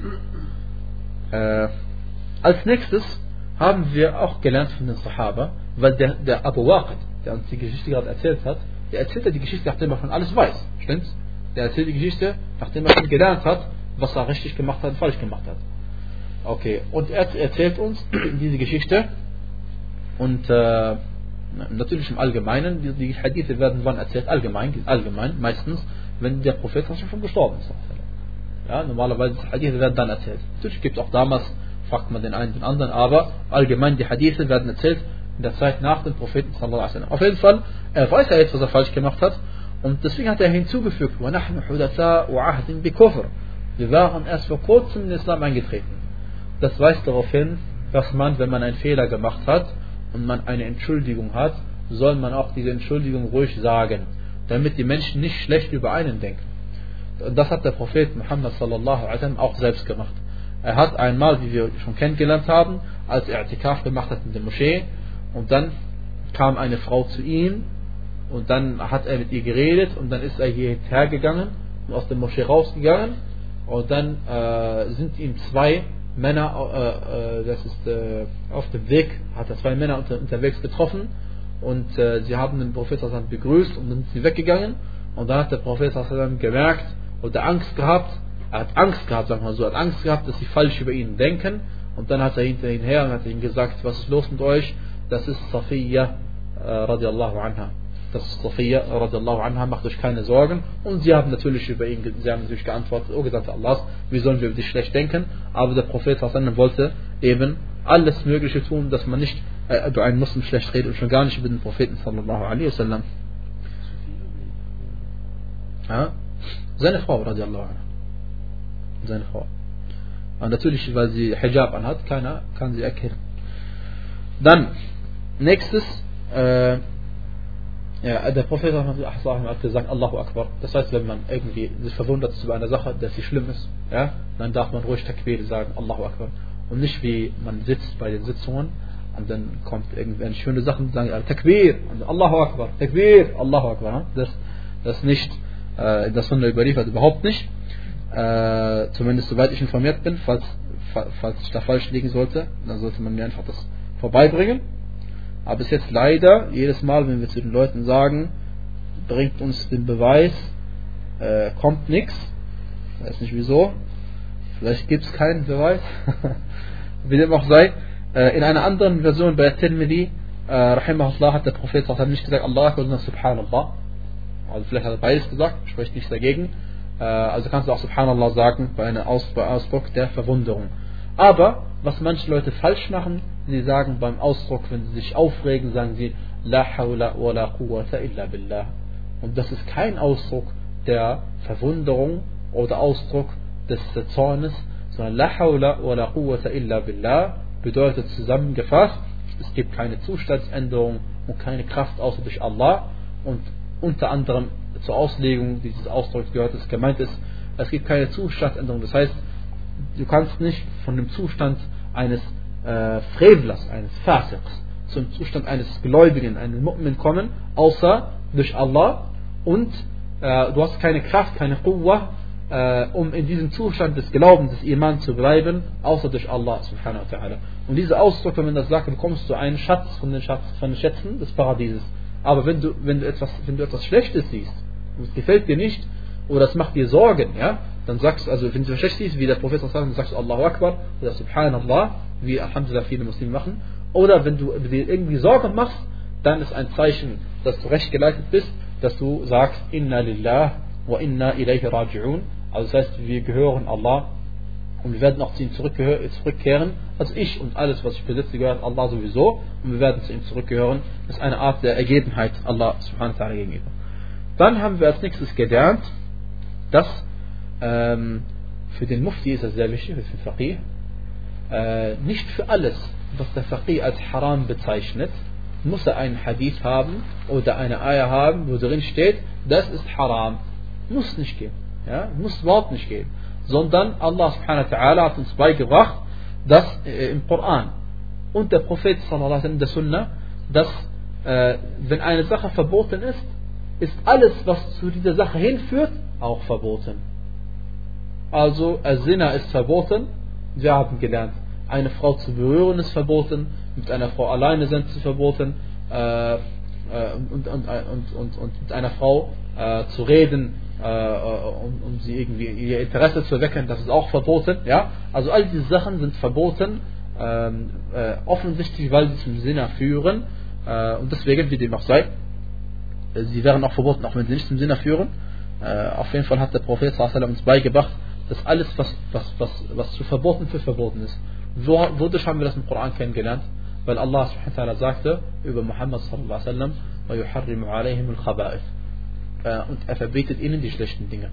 Als nächstes haben wir auch gelernt von den Sahaba, weil der Abu Waqid, der uns die Geschichte gerade erzählt hat, der erzählt die Geschichte, nachdem er schon alles weiß. Stimmt's? Der erzählt die Geschichte, nachdem er schon gelernt hat, was er richtig gemacht hat und falsch gemacht hat. Okay, und er erzählt uns diese Geschichte und natürlich im Allgemeinen, die Hadithe werden wann erzählt? Allgemein, meistens, wenn der Prophet schon gestorben ist. Ja, normalerweise die Hadithe werden dann erzählt. Natürlich gibt es auch damals, fragt man den einen den anderen, aber allgemein die Hadithe werden erzählt in der Zeit nach dem Propheten sallallahu alaihi wasallam. Auf jeden Fall, er weiß ja jetzt, was er falsch gemacht hat und deswegen hat er hinzugefügt, وَنَحْنُ حُدَثَاءُ عَهْدٍ بِكُفْرٍ. Wir waren erst vor kurzem in den Islam eingetreten. Das weist darauf hin, dass man, wenn man einen Fehler gemacht hat und man eine Entschuldigung hat, soll man auch diese Entschuldigung ruhig sagen, damit die Menschen nicht schlecht über einen denken. Und das hat der Prophet Muhammad sallallahu alaihi wasallam auch selbst gemacht. Er hat einmal, wie wir schon kennengelernt haben, als er I'tikaf gemacht hat in der Moschee, und dann kam eine Frau zu ihm und dann hat er mit ihr geredet und dann ist er hierher gegangen und aus der Moschee rausgegangen und dann sind ihm zwei Männer, auf dem Weg, hat er zwei Männer unterwegs getroffen und sie haben den Prophet begrüßt und dann sind sie weggegangen und dann hat der Prophet gemerkt oder Angst gehabt, sagen wir so, Angst gehabt, dass sie falsch über ihn denken und dann hat er hinter ihnen her und hat ihnen gesagt, was ist los mit euch? Das ist Safiya radiallahu anha. Das ist Safiya radiallahu anha, macht euch keine Sorgen. Und sie haben natürlich geantwortet, oh Gesandter Allahs, wie sollen wir über dich schlecht denken? Aber der Prophet wollte eben alles Mögliche tun, dass man nicht über einen Muslim schlecht redet und schon gar nicht über den Propheten sallallahu alaihi wasallam. Ja? Seine Frau radiallahu anha. Seine Frau. Und natürlich, weil sie Hijab anhat, keiner kann sie erkennen. Dann, nächstes, der Prophet hat gesagt, Allahu Akbar. Das heißt, wenn man irgendwie sich verwundert ist über eine Sache, dass sie schlimm ist, ja, dann darf man ruhig Takbir sagen, Allahu Akbar. Und nicht wie man sitzt bei den Sitzungen und dann kommt irgendwelche schöne Sachen, sagen Takbir, und Allahu Akbar, Takbir, Allahu Akbar. Das nicht, das von der überliefert überhaupt nicht. Zumindest soweit ich informiert bin, falls ich da falsch liegen sollte, dann sollte man mir einfach das vorbeibringen. Aber bis jetzt leider, jedes Mal, wenn wir zu den Leuten sagen, bringt uns den Beweis, kommt nichts. Ich weiß nicht wieso. Vielleicht gibt es keinen Beweis. Wie dem auch sei. In einer anderen Version bei Tirmidhi, rahimahullah, hat der Prophet nicht gesagt, Allah Akbar, sondern Subhanallah. Also vielleicht hat er beides gesagt, spricht nichts dagegen. Also kannst du auch Subhanallah sagen bei einem Ausdruck der Verwunderung. Aber was manche Leute falsch machen, sie sagen beim Ausdruck, wenn sie sich aufregen, sagen sie La hawla wa la quwwata illa billah. Und das ist kein Ausdruck der Verwunderung oder Ausdruck des Zornes, sondern La hawla wa la quwwata illa billah bedeutet zusammengefasst, es gibt keine Zustandsänderung und keine Kraft außer durch Allah. Und unter anderem zur Auslegung dieses Ausdrucks gehört, dass gemeint ist, es gibt keine Zustandsänderung. Das heißt, du kannst nicht von dem Zustand eines Frevlers, eines Fasiqs, zum Zustand eines Gläubigen, eines Mu'min kommen, außer durch Allah. Und du hast keine Kraft, keine Quwwa, um in diesem Zustand des Glaubens, des Iman zu bleiben, außer durch Allah subhanahu wa ta'ala. Und dieser Ausdruck, wenn man das sagt, bekommst du einen Schatz von den Schätzen des Paradieses. Aber wenn du etwas Schlechtes siehst, und es gefällt dir nicht, oder es macht dir Sorgen, ja, dann sagst du, also wenn du etwas Schlechtes siehst, wie der Prophet sagt, dann sagst du Allahu Akbar oder Subhanallah, wie Alhamdulillah viele Muslime machen. Oder wenn du dir irgendwie Sorgen machst, dann ist ein Zeichen, dass du recht geleitet bist, dass du sagst Inna lillah wa inna ilayhi raji'un. Also das heißt, wir gehören Allah und wir werden auch zu ihm zurückkehren. Also ich und alles, was ich besitze, gehört Allah sowieso und wir werden zu ihm zurückgehören. Das ist eine Art der Ergebenheit Allah subhanahu wa ta'ala gegenüber. Dann haben wir als nächstes gelernt, dass für den Mufti ist das sehr wichtig, für den Faqih, nicht für alles, was der Faqih als Haram bezeichnet, muss er einen Hadith haben oder eine Ayah haben, wo drin steht, das ist Haram. Muss nicht gehen. Ja? Muss überhaupt nicht gehen. sondern Allah subhanahu wa ta'ala hat uns beigebracht, dass im Koran und der Prophet sallallahu alaihi wasallam der Sunna, dass wenn eine Sache verboten ist alles, was zu dieser Sache hinführt, auch verboten. Also Zina ist verboten, wir haben gelernt, eine Frau zu berühren ist verboten, mit einer Frau alleine sein ist verboten, und mit einer Frau zu reden, um sie irgendwie ihr Interesse zu wecken, das ist auch verboten. Ja? Also all diese Sachen sind verboten, offensichtlich, weil sie zum Zina führen, und deswegen, wie dem auch sei, sie wären auch verboten, auch wenn sie nicht zum Zina führen. Auf jeden Fall hat der Prophet sallallahu alaihi wasallam uns beigebracht, dass alles, was zu verboten ist. Wodurch haben wir das im Koran kennengelernt? Weil Allah subhanahu wa ta'ala sagte über Muhammad sallallahu alaihi wasallam, وَيُحَرِّمُ عَلَيْهِمُ الْخَبَائِثِ, und er verbietet ihnen die schlechten Dinge.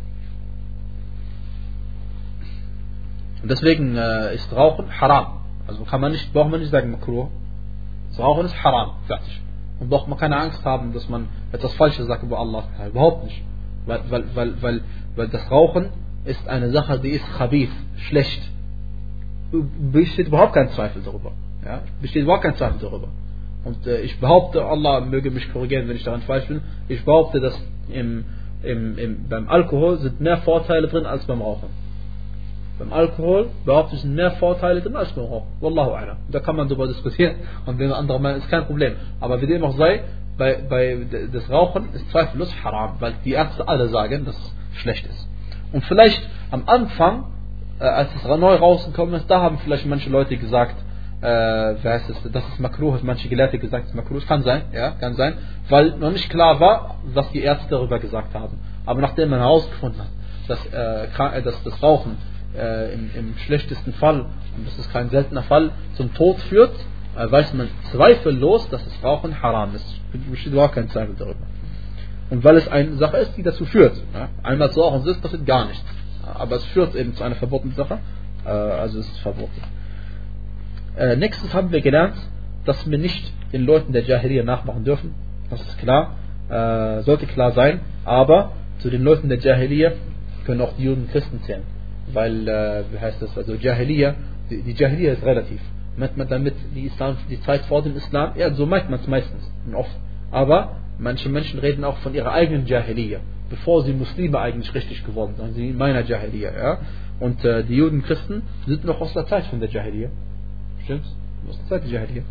Und deswegen ist Rauchen haram. Also braucht man nicht sagen makruh. Das Rauchen ist haram, fertig. Und braucht man keine Angst haben, dass man etwas Falsches sagt über Allah. Überhaupt nicht. Weil das Rauchen ist eine Sache, die ist khabith, schlecht. Besteht überhaupt kein Zweifel darüber. Ja? Besteht überhaupt kein Zweifel darüber. Und ich behaupte, Allah möge mich korrigieren, wenn ich daran falsch bin, ich behaupte, dass beim Alkohol sind mehr Vorteile drin als beim Rauchen. Beim Alkohol behaupte ich, sind mehr Vorteile drin als beim Rauchen. Wallahu a'lam. Da kann man darüber diskutieren und den anderen Meinung ist kein Problem. Aber wie dem auch sei, bei das Rauchen ist zweifellos haram, weil die Ärzte alle sagen, dass es schlecht ist. Und vielleicht am Anfang, als es neu rausgekommen ist, da haben vielleicht manche Leute gesagt, das ist makruh, manche Gelehrte gesagt, es ist makruh. Es kann sein, ja, kann sein, weil noch nicht klar war, was die Ärzte darüber gesagt haben. Aber nachdem man herausgefunden hat, dass das Rauchen im schlechtesten Fall, und das ist kein seltener Fall, zum Tod führt, weiß man zweifellos, dass das Rauchen haram ist. Es besteht überhaupt kein Zweifel darüber. Und weil es eine Sache ist, die dazu führt. Ja, einmal zu rauchen, das passiert gar nichts. Aber es führt eben zu einer verbotenen Sache, also es ist verboten. Nächstes haben wir gelernt, dass wir nicht den Leuten der Jahiliya nachmachen dürfen. Das ist klar, sollte klar sein. Aber zu den Leuten der Jahiliya können auch die Juden und Christen zählen. Weil, wie heißt das, also Jahiliya, die Jahiliya ist relativ. Meint man damit die Zeit vor dem Islam? Ja, so meint man es meistens und oft. Aber manche Menschen reden auch von ihrer eigenen Jahiliya, bevor sie Muslime eigentlich richtig geworden sind. Sie in meiner Jahiliya. Ja? Und die Juden und Christen sind noch aus der Zeit von der Jahiliya. Stimmt's? Aus der Zeit der Jahiliya.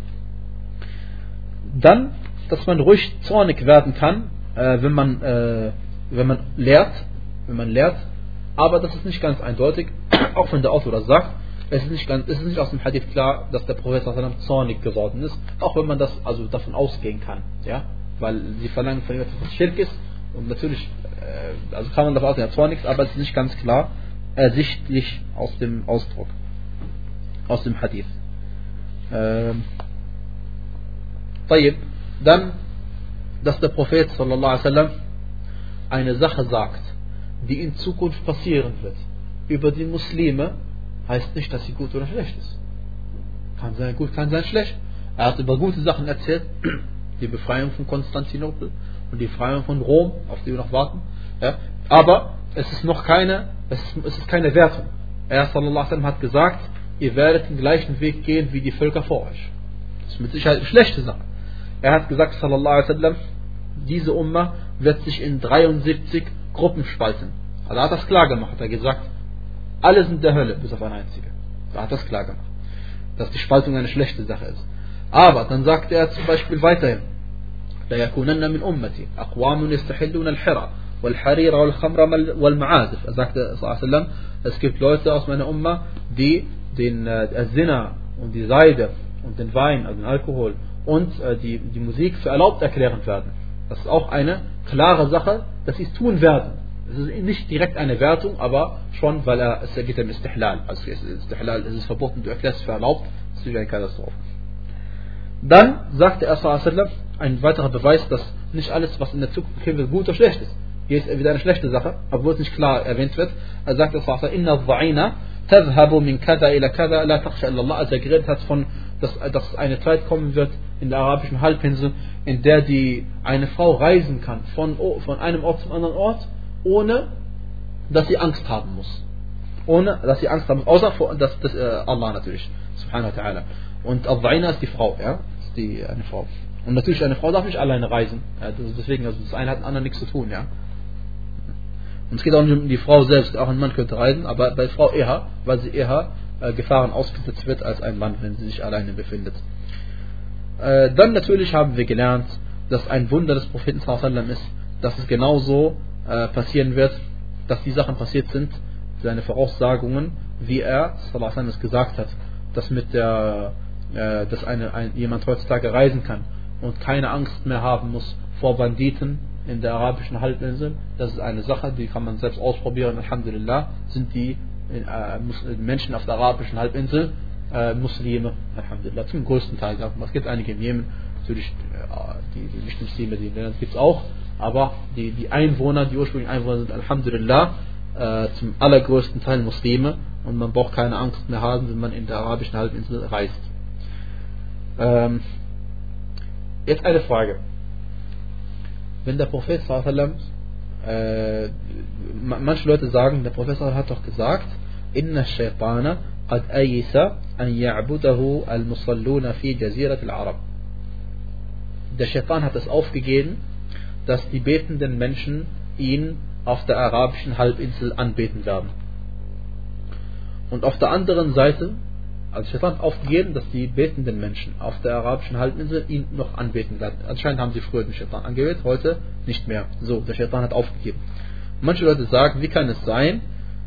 Dann, dass man ruhig zornig werden kann, wenn man lehrt, aber das ist nicht ganz eindeutig, auch wenn der Autor das sagt. Es ist nicht aus dem Hadith klar, dass der Prophet zornig geworden ist, auch wenn man das also davon ausgehen kann, ja, weil sie verlangen von ihm etwas, was Schirk ist, und natürlich, also kann man davon ausgehen, er zornig ist, aber es ist nicht ganz klar ersichtlich aus dem Ausdruck, aus dem Hadith. Dann, dass der Prophet sallallahu alaihi wasallam eine Sache sagt, die in Zukunft passieren wird, über die Muslime, heißt nicht, dass sie gut oder schlecht ist. Kann sein gut, kann sein schlecht. Er hat über gute Sachen erzählt, die Befreiung von Konstantinopel und die Befreiung von Rom, auf die wir noch warten. Ja. Aber es ist noch keine Wertung. Er sallallahu alaihi wasallam hat gesagt, ihr werdet den gleichen Weg gehen wie die Völker vor euch. Das ist mit Sicherheit eine schlechte Sache. Er hat gesagt, sallallahu alaihi wasallam, diese Umma wird sich in 73 Gruppen spalten. Also er hat das klar gemacht. Er hat gesagt, alle sind der Hölle, bis auf eine einzige. Er hat das klar gemacht, dass die Spaltung eine schlechte Sache ist. Aber dann sagte er zum Beispiel weiterhin, لا يكونن من أمتي أقوام يستحلون الحرى والحرير والخمر والمعازف. Er sagte, es gibt Leute aus meiner Umma, die den Zina und die Seide und den Wein, also den Alkohol und die Musik für erlaubt erklären werden. Das ist auch eine klare Sache, dass sie es tun werden. Es ist nicht direkt eine Wertung, aber schon, weil es geht um Istihlal. Also Istihlal ist es verboten, du erklärst es für erlaubt, das ist eine Katastrophe. Dann sagte er sallallahu alaihi wasallam, ein weiterer Beweis, dass nicht alles, was in der Zukunft wird, gut oder schlecht ist. Hier ist wieder eine schlechte Sache, obwohl es nicht klar erwähnt wird. Er sagte sallallahu alaihi wasallam, inna dha'ina tadhhabu min kada ila kada la takhsha illa Allah. Als er geredet hat von, dass eine Zeit kommen wird in der arabischen Halbinsel, in der eine Frau reisen kann von einem Ort zum anderen Ort, ohne dass sie Angst haben muss. ohne dass sie Angst haben, außer vor das Allah natürlich, subhanahu wa ta'ala. Und Al-Dhaina ist die Frau, ja, ist eine Frau. Und natürlich, eine Frau darf nicht alleine reisen. Ja, deswegen, also das eine hat mit dem anderen nichts zu tun, ja. Und es geht auch nicht um die Frau selbst, auch ein Mann könnte reisen, aber bei Frau eher, weil sie eher Gefahren ausgesetzt wird als ein Mann, wenn sie sich alleine befindet. Dann natürlich haben wir gelernt, dass ein Wunder des Propheten sallallahu alaihi wasallam ist, dass es genauso passieren wird, dass die Sachen passiert sind, seine Voraussagungen, wie er sallallahu alaihi wasallam es gesagt hat, dass dass jemand heutzutage reisen kann und keine Angst mehr haben muss vor Banditen in der arabischen Halbinsel. Das ist eine Sache, die kann man selbst ausprobieren. Alhamdulillah sind die Menschen auf der arabischen Halbinsel Muslime, Alhamdulillah, zum größten Teil. Es gibt einige im Jemen, natürlich die Nicht-Muslime, die gibt es auch, aber die ursprünglichen Einwohner sind Alhamdulillah zum allergrößten Teil Muslime und man braucht keine Angst mehr haben, wenn man in der arabischen Halbinsel reist. Jetzt eine Frage. Wenn der Prophet sallallahu alaihi wasallam, manche Leute sagen, der Prophet sallallahu alaihi wasallam hat doch gesagt, inna ash-shaytana qad ayisa an ya'budahu al-musalluna fi jazirat al-arab. Der Shaitan hat es aufgegeben, dass die betenden Menschen ihn auf der arabischen Halbinsel anbeten werden. Und auf der anderen Seite, also Shaitan hat aufgegeben, dass die betenden Menschen auf der arabischen Halbinsel ihn noch anbeten werden. Anscheinend haben sie früher den Shaitan angebetet, heute nicht mehr. So, der Shaitan hat aufgegeben. Manche Leute sagen, wie kann es sein,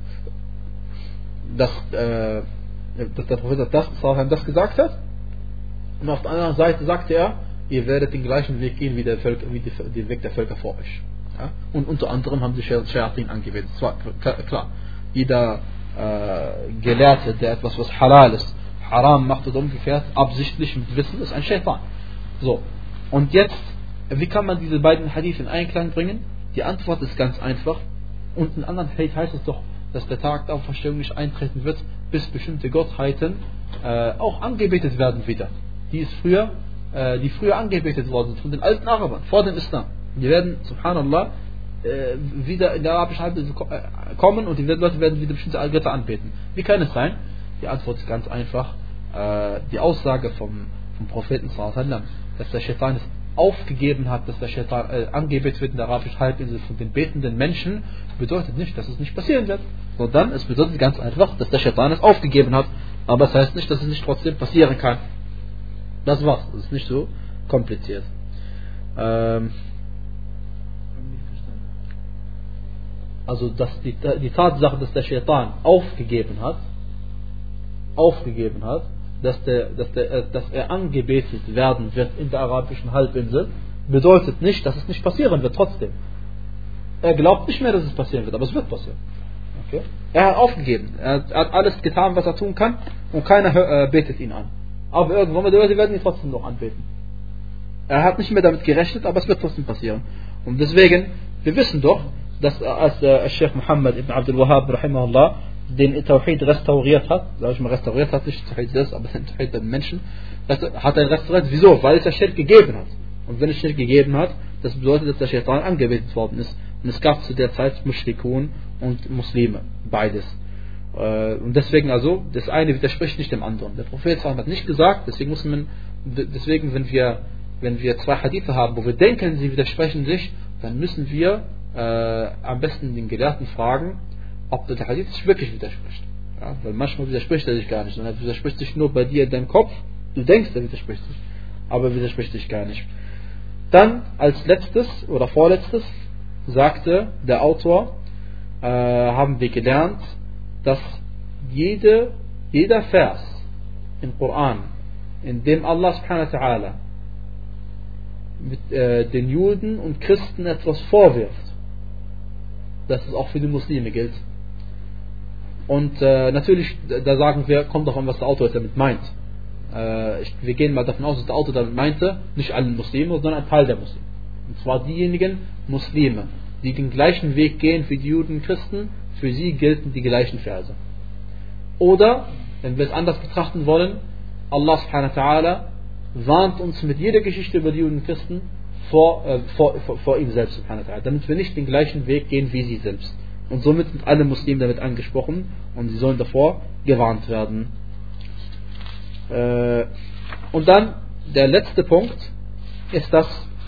dass der Prophet das gesagt hat, und auf der anderen Seite sagte er, ihr werdet den gleichen Weg gehen wie der Weg der Völker vor euch. Ja? Und unter anderem haben sie Shayatin angebetet. Das war klar. Jeder Gelehrte, der etwas, was halal ist, haram macht oder umgekehrt, absichtlich mit Wissen, ist ein Shaitan. So. Und jetzt, wie kann man diese beiden Hadith in Einklang bringen? Die Antwort ist ganz einfach. Und in anderen Hadith heißt es doch, dass der Tag der Auferstehung nicht eintreten wird, bis bestimmte Gottheiten auch angebetet werden wieder. Die früher angebetet worden sind von den alten Arabern, vor dem Islam. Die werden, subhanallah, wieder in der arabischen Halbinsel kommen und die Leute werden wieder bestimmte Götter anbeten. Wie kann es sein? Die Antwort ist ganz einfach. Die Aussage vom Propheten sallallahu alaihi wasallam, dass der Shaitan es aufgegeben hat, dass der Shaitan angebetet wird in der arabischen Halbinsel von den betenden Menschen, bedeutet nicht, dass es nicht passieren wird, sondern es bedeutet ganz einfach, dass der Shaitan es aufgegeben hat. Aber es heißt nicht, dass es nicht trotzdem passieren kann. Das war's. Das ist nicht so kompliziert. Also die Tatsache, dass der Shaitan aufgegeben hat, dass er angebetet werden wird in der arabischen Halbinsel, bedeutet nicht, dass es nicht passieren wird trotzdem. Er glaubt nicht mehr, dass es passieren wird, aber es wird passieren. Okay? Er hat aufgegeben. Er hat alles getan, was er tun kann, und keiner betet ihn an. Aber irgendwann werden ihn trotzdem noch anbeten. Er hat nicht mehr damit gerechnet, aber es wird trotzdem passieren. Und deswegen, wir wissen doch, dass als Sheikh Muhammad ibn Abdul Wahhab rahimahullah den Tawhid restauriert hat, nicht Tawhid selbst, aber den Tawhid der Menschen, hat er restauriert. Wieso? Weil es ja Schirk gegeben hat. Und wenn es Schirk gegeben hat, das bedeutet, dass der Shaitan angebetet worden ist. Und es gab zu der Zeit Mushrikun und Muslime, beides. Und deswegen also, das eine widerspricht nicht dem anderen. Der Prophet hat nicht gesagt, deswegen wenn wir zwei Hadithe haben, wo wir denken, sie widersprechen sich, dann müssen wir am besten den Gelehrten fragen, ob der Hadith sich wirklich widerspricht. Ja, weil manchmal widerspricht er sich gar nicht, sondern er widerspricht sich nur bei dir in deinem Kopf. Du denkst, er widerspricht sich, aber er widerspricht sich gar nicht. Dann als letztes oder vorletztes sagte der Autor, haben wir gelernt, dass jeder Vers im Koran, in dem Allah subhanahu wa ta'ala mit den Juden und Christen etwas vorwirft, dass es auch für die Muslime gilt. Und natürlich, da sagen wir, kommt doch an, was der Autor damit meint. Wir gehen mal davon aus, dass der Autor damit meinte, nicht alle Muslime, sondern ein Teil der Muslime. Und zwar diejenigen Muslime, die den gleichen Weg gehen wie die Juden und Christen, für sie gelten die gleichen Verse. Oder, wenn wir es anders betrachten wollen, Allah subhanahu wa ta'ala warnt uns mit jeder Geschichte über die Juden und Christen vor ihm selbst, subhanahu wa ta'ala, damit wir nicht den gleichen Weg gehen wie sie selbst. Und somit sind alle Muslime damit angesprochen und sie sollen davor gewarnt werden. Und dann der letzte Punkt ist das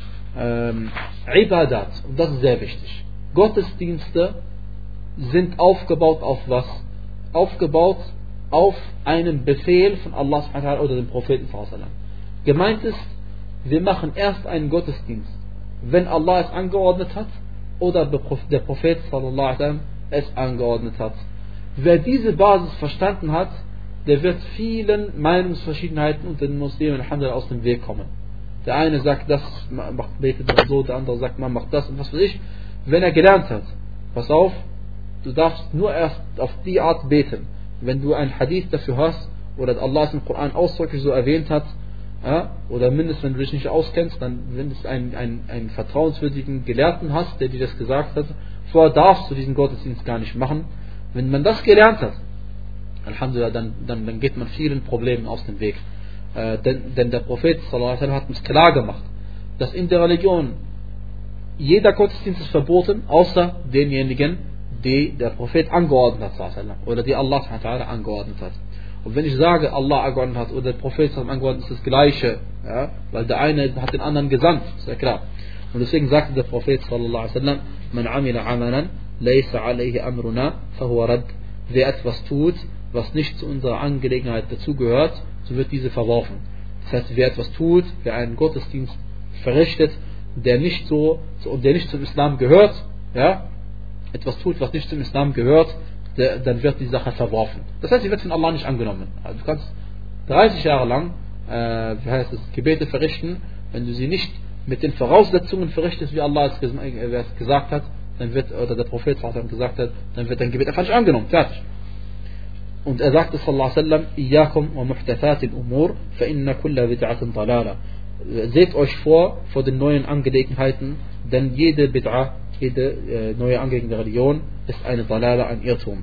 Ibadat. Und das ist sehr wichtig. Gottesdienste sind aufgebaut auf was? Aufgebaut auf einen Befehl von Allah subhanahu wa ta'ala oder dem Propheten sallallahu alaihi wasallam. Gemeint ist, wir machen erst einen Gottesdienst, wenn Allah es angeordnet hat oder der Prophet sallallahu alaihi wasallam es angeordnet hat. Wer diese Basis verstanden hat, der wird vielen Meinungsverschiedenheiten unter den Muslimen alhamdulillah aus dem Weg kommen. Der eine sagt, das betet man so, der andere sagt, man macht das und was weiß ich. Wenn er gelernt hat, pass auf, du darfst nur erst auf die Art beten, wenn du ein Hadith dafür hast oder Allah es im Koran ausdrücklich so erwähnt hat, ja, oder mindestens wenn du dich nicht auskennst, dann wenn du einen vertrauenswürdigen Gelehrten hast, der dir das gesagt hat, vorher darfst du diesen Gottesdienst gar nicht machen. Wenn man das gelernt hat, alhamdulillah, dann geht man vielen Problemen aus dem Weg. Denn der Prophet sallallahu alaihi wasallam hat uns klar gemacht, dass in der Religion jeder Gottesdienst ist verboten, außer denjenigen, die der Prophet angeordnet hat sallallahu alaihi wasallam, oder die Allah subhanahu wa ta'ala angeordnet hat. Und wenn ich sage, Allah angeordnet hat oder der Prophet sallallahu alaihi wasallam angeordnet, ist das Gleiche, ja? Weil der eine hat den anderen gesandt, ist ja klar. Und deswegen sagte der Prophet sallallahu alaihi wasallam, man amila amalan laysa alayhi amruna fahuwa rad. Wer etwas tut, was nicht zu unserer Angelegenheit dazugehört, so wird diese verworfen. Das heißt, wer etwas tut, wer einen Gottesdienst verrichtet, der nicht zum Islam gehört, ja, etwas tut, was nicht zum Islam gehört, dann wird die Sache verworfen. Das heißt, sie wird von Allah nicht angenommen. Also du kannst 30 Jahre lang Gebete verrichten, wenn du sie nicht mit den Voraussetzungen verrichtest, wie Allah es gesagt hat, dann wird, oder der Prophet gesagt hat, dann wird dein Gebet einfach nicht angenommen. Fertig. Und er sagte sallallahu alaihi wasallam, Iyyakum wa muhdathatil umur, fa inna kulla bid'atin dalala. Seht euch vor den neuen Angelegenheiten, denn jede Bid'a, jede neue Angelegenheit der Religion ist eine Dalala, ein Irrtum.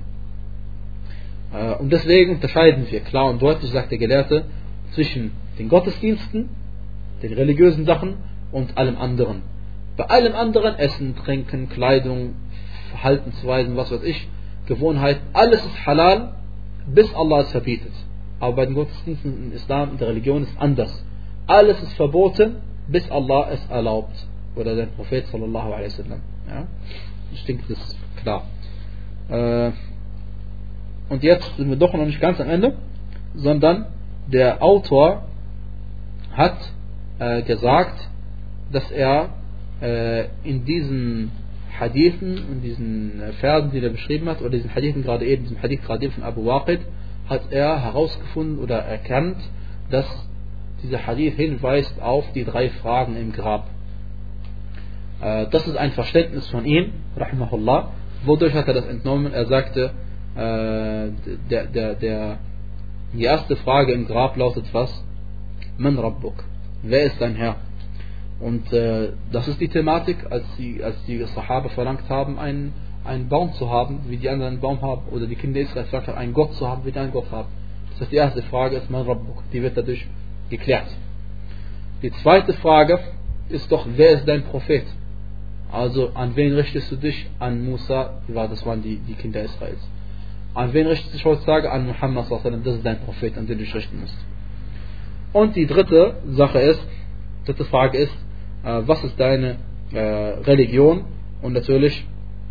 Und deswegen unterscheiden wir klar und deutlich, sagt der Gelehrte, zwischen den Gottesdiensten, den religiösen Sachen und allem anderen. Bei allem anderen, Essen, Trinken, Kleidung, Verhaltensweisen, was weiß ich, Gewohnheiten, alles ist halal, bis Allah es verbietet. Aber bei den Gottesdiensten im Islam, in der Religion ist anders. Alles ist verboten, bis Allah es erlaubt. Oder der Prophet sallallahu alaihi wasallam. Ja? Ich denke, das ist klar. Und jetzt sind wir doch noch nicht ganz am Ende, sondern der Autor hat gesagt, dass er in diesen Hadithen, in diesen Versen, die er beschrieben hat, oder diesen Hadithen gerade eben, diesem Hadith gerade eben von Abu Waqid, hat er herausgefunden oder erkannt, dass dieser Hadith hinweist auf die 3 Fragen im Grab. Das ist ein Verständnis von ihm, rahimahullah. Wodurch hat er das entnommen? Er sagte, die erste Frage im Grab lautet was? Man Rabbuk? Wer ist dein Herr? Und das ist die Thematik, als die Sahaba verlangt haben, einen Baum zu haben, wie die anderen einen Baum haben, oder die Kinder Israel verlangt haben, einen Gott zu haben, wie die einen Gott haben. Das heißt, die erste Frage ist Man Rabbuk, die wird dadurch geklärt. Die zweite Frage ist doch, wer ist dein Prophet? Also an wen richtest du dich? An Musa, das waren die Kinder Israels. An wen richtest du dich heutzutage? An Muhammad sallallahu alaihi wasallam, das ist dein Prophet, an den du dich richten musst. Und die dritte Frage ist, was ist deine Religion? Und natürlich,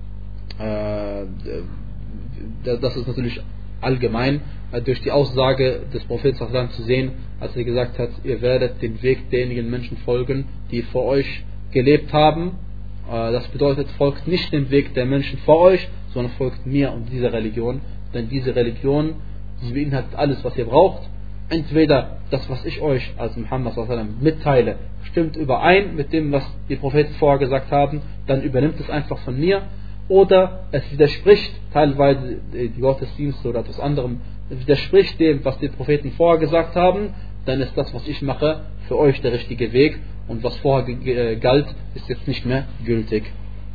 das ist natürlich allgemein durch die Aussage des Propheten sallallahu alaihi wasallam zu sehen, als er gesagt hat, ihr werdet den Weg derjenigen Menschen folgen, die vor euch gelebt haben. Das bedeutet, folgt nicht dem Weg der Menschen vor euch, sondern folgt mir und dieser Religion. Denn diese Religion, sie beinhaltet alles, was ihr braucht. Entweder das, was ich euch als Muhammad sallallahu alaihi wasallam mitteile, stimmt überein mit dem, was die Propheten vorher gesagt haben, dann übernimmt es einfach von mir. Oder es widerspricht teilweise die Gottesdienste oder etwas anderem, es widerspricht dem, was die Propheten vorher gesagt haben, dann ist das, was ich mache, für euch der richtige Weg. Und was vorher galt, ist jetzt nicht mehr gültig.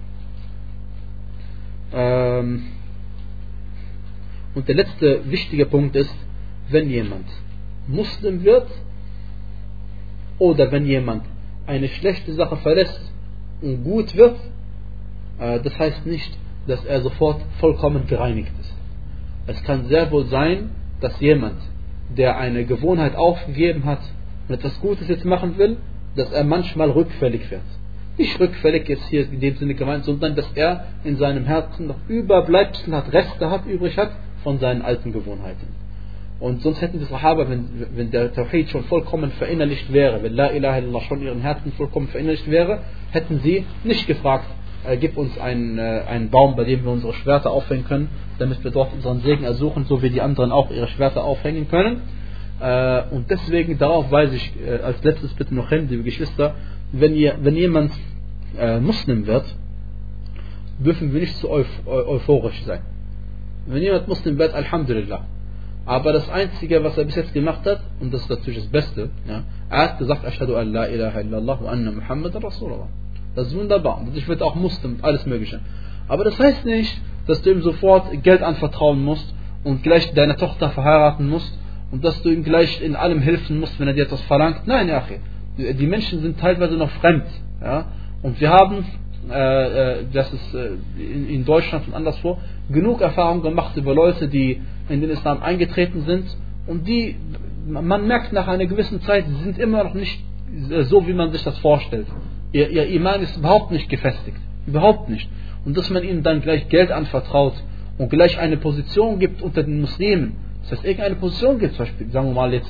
Und der letzte wichtige Punkt ist, wenn jemand Muslim wird oder wenn jemand eine schlechte Sache verlässt und gut wird, das heißt nicht, dass er sofort vollkommen gereinigt ist. Es kann sehr wohl sein, dass jemand, der eine Gewohnheit aufgegeben hat und etwas Gutes jetzt machen will, dass er manchmal rückfällig wird. Nicht rückfällig jetzt hier in dem Sinne gemeint, sondern dass er in seinem Herzen noch Überbleibsel hat, Reste hat, übrig hat von seinen alten Gewohnheiten. Und sonst hätten die Sahaba, wenn der Tawhid schon vollkommen verinnerlicht wäre, wenn La ilaha illallah schon in ihren Herzen vollkommen verinnerlicht wäre, hätten sie nicht gefragt, gib uns einen Baum, bei dem wir unsere Schwerter aufhängen können, damit wir dort unseren Segen ersuchen, so wie die anderen auch ihre Schwerter aufhängen können. Und deswegen, darauf weise ich als letztes bitte noch hin, liebe Geschwister, wenn jemand Muslim wird, dürfen wir nicht zu euphorisch sein. Wenn jemand Muslim wird, Alhamdulillah. Aber das Einzige, was er bis jetzt gemacht hat, und das ist natürlich das Beste, ja, er hat gesagt, Ashhadu an la ilaha illallah wa anna Muhammadan Rasulullah. Das ist wunderbar. Und ich werde auch Muslim und alles Mögliche. Aber das heißt nicht, dass du ihm sofort Geld anvertrauen musst und gleich deine Tochter verheiraten musst und dass du ihm gleich in allem helfen musst, wenn er dir etwas verlangt. Nein, ja, die Menschen sind teilweise noch fremd. Ja? Und wir haben, das ist in Deutschland und anderswo, genug Erfahrung gemacht über Leute, die in den Islam eingetreten sind und man merkt nach einer gewissen Zeit, sie sind immer noch nicht so, wie man sich das vorstellt. Ihr Iman ist überhaupt nicht gefestigt. Überhaupt nicht. Und dass man ihnen dann gleich Geld anvertraut und gleich eine Position gibt unter den Muslimen. Das heißt, irgendeine Position gibt, zum Beispiel, sagen wir mal jetzt,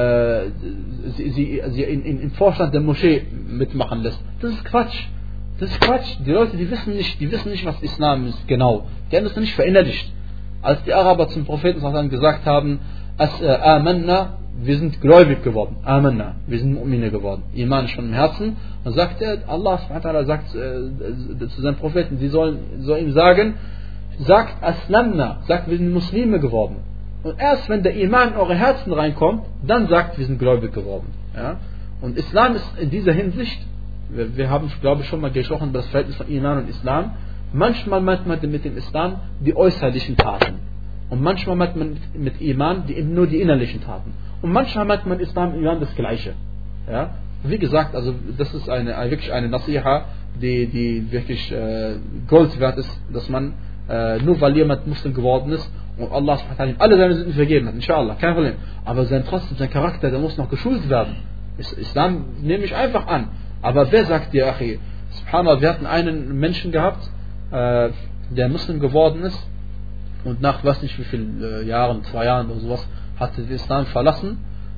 sie im Vorstand der Moschee mitmachen lässt. Das ist Quatsch. Das ist Quatsch. Die Leute, die wissen nicht, was Islam ist, genau. Die haben das nicht verinnerlicht. Als die Araber zum Propheten gesagt haben, Amanna, wir sind gläubig geworden. Amanna, wir sind Mu'mine geworden. Iman ist schon im Herzen. Und sagt Allah sagt zu seinen Propheten, soll ihm sagen, sagt Aslamna, sagt, wir sind Muslime geworden. Und erst wenn der Iman in eure Herzen reinkommt, dann sagt, wir sind gläubig geworden. Ja? Und Islam ist in dieser Hinsicht, wir haben, glaube ich, schon mal gesprochen über das Verhältnis von Iman und Islam. Manchmal meint man mit dem Islam die äußerlichen Taten. Und manchmal meint man mit Iman nur die innerlichen Taten. Und manchmal meint man Islam und Iman das Gleiche. Ja? Wie gesagt, also das ist wirklich eine Nasiha, die wirklich Gold wert ist, dass man nur weil jemand Muslim geworden ist und Allah ihm alle seine Sünden vergeben hat, inshallah, kein Problem. Aber sein Charakter, der muss noch geschult werden. Islam nehme ich einfach an. Aber wer sagt dir, Achi, subhanallah, wir hatten einen Menschen gehabt, der Muslim geworden ist und nach weiß nicht wie vielen Jahren, 2 Jahren oder sowas, hatte den Islam verlassen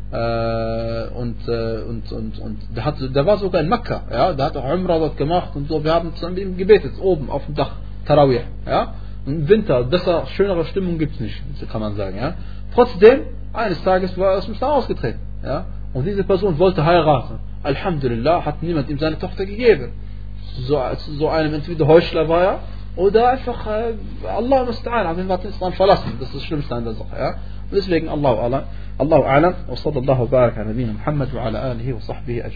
und der war sogar in Mekka, ja, der hat auch Umrah dort gemacht und so, wir haben zusammen mit ihm gebetet, oben auf dem Dach, Tarawih, ja, und im Winter, besser, schönere Stimmung gibt es nicht, so kann man sagen, ja. Trotzdem, eines Tages war er aus dem Islam ausgetreten, ja, und diese Person wollte heiraten. Alhamdulillah, hat niemand ihm seine Tochter gegeben. So einem entweder Heuchler war er oder einfach Allah musta'an, hat den Islam verlassen. Das ist das Schlimmste an der Sache. Ja? Und deswegen Allahu a'lam wa sallallahu baraka ala nabiyina Muhammad wa ala alihi wa sahbihi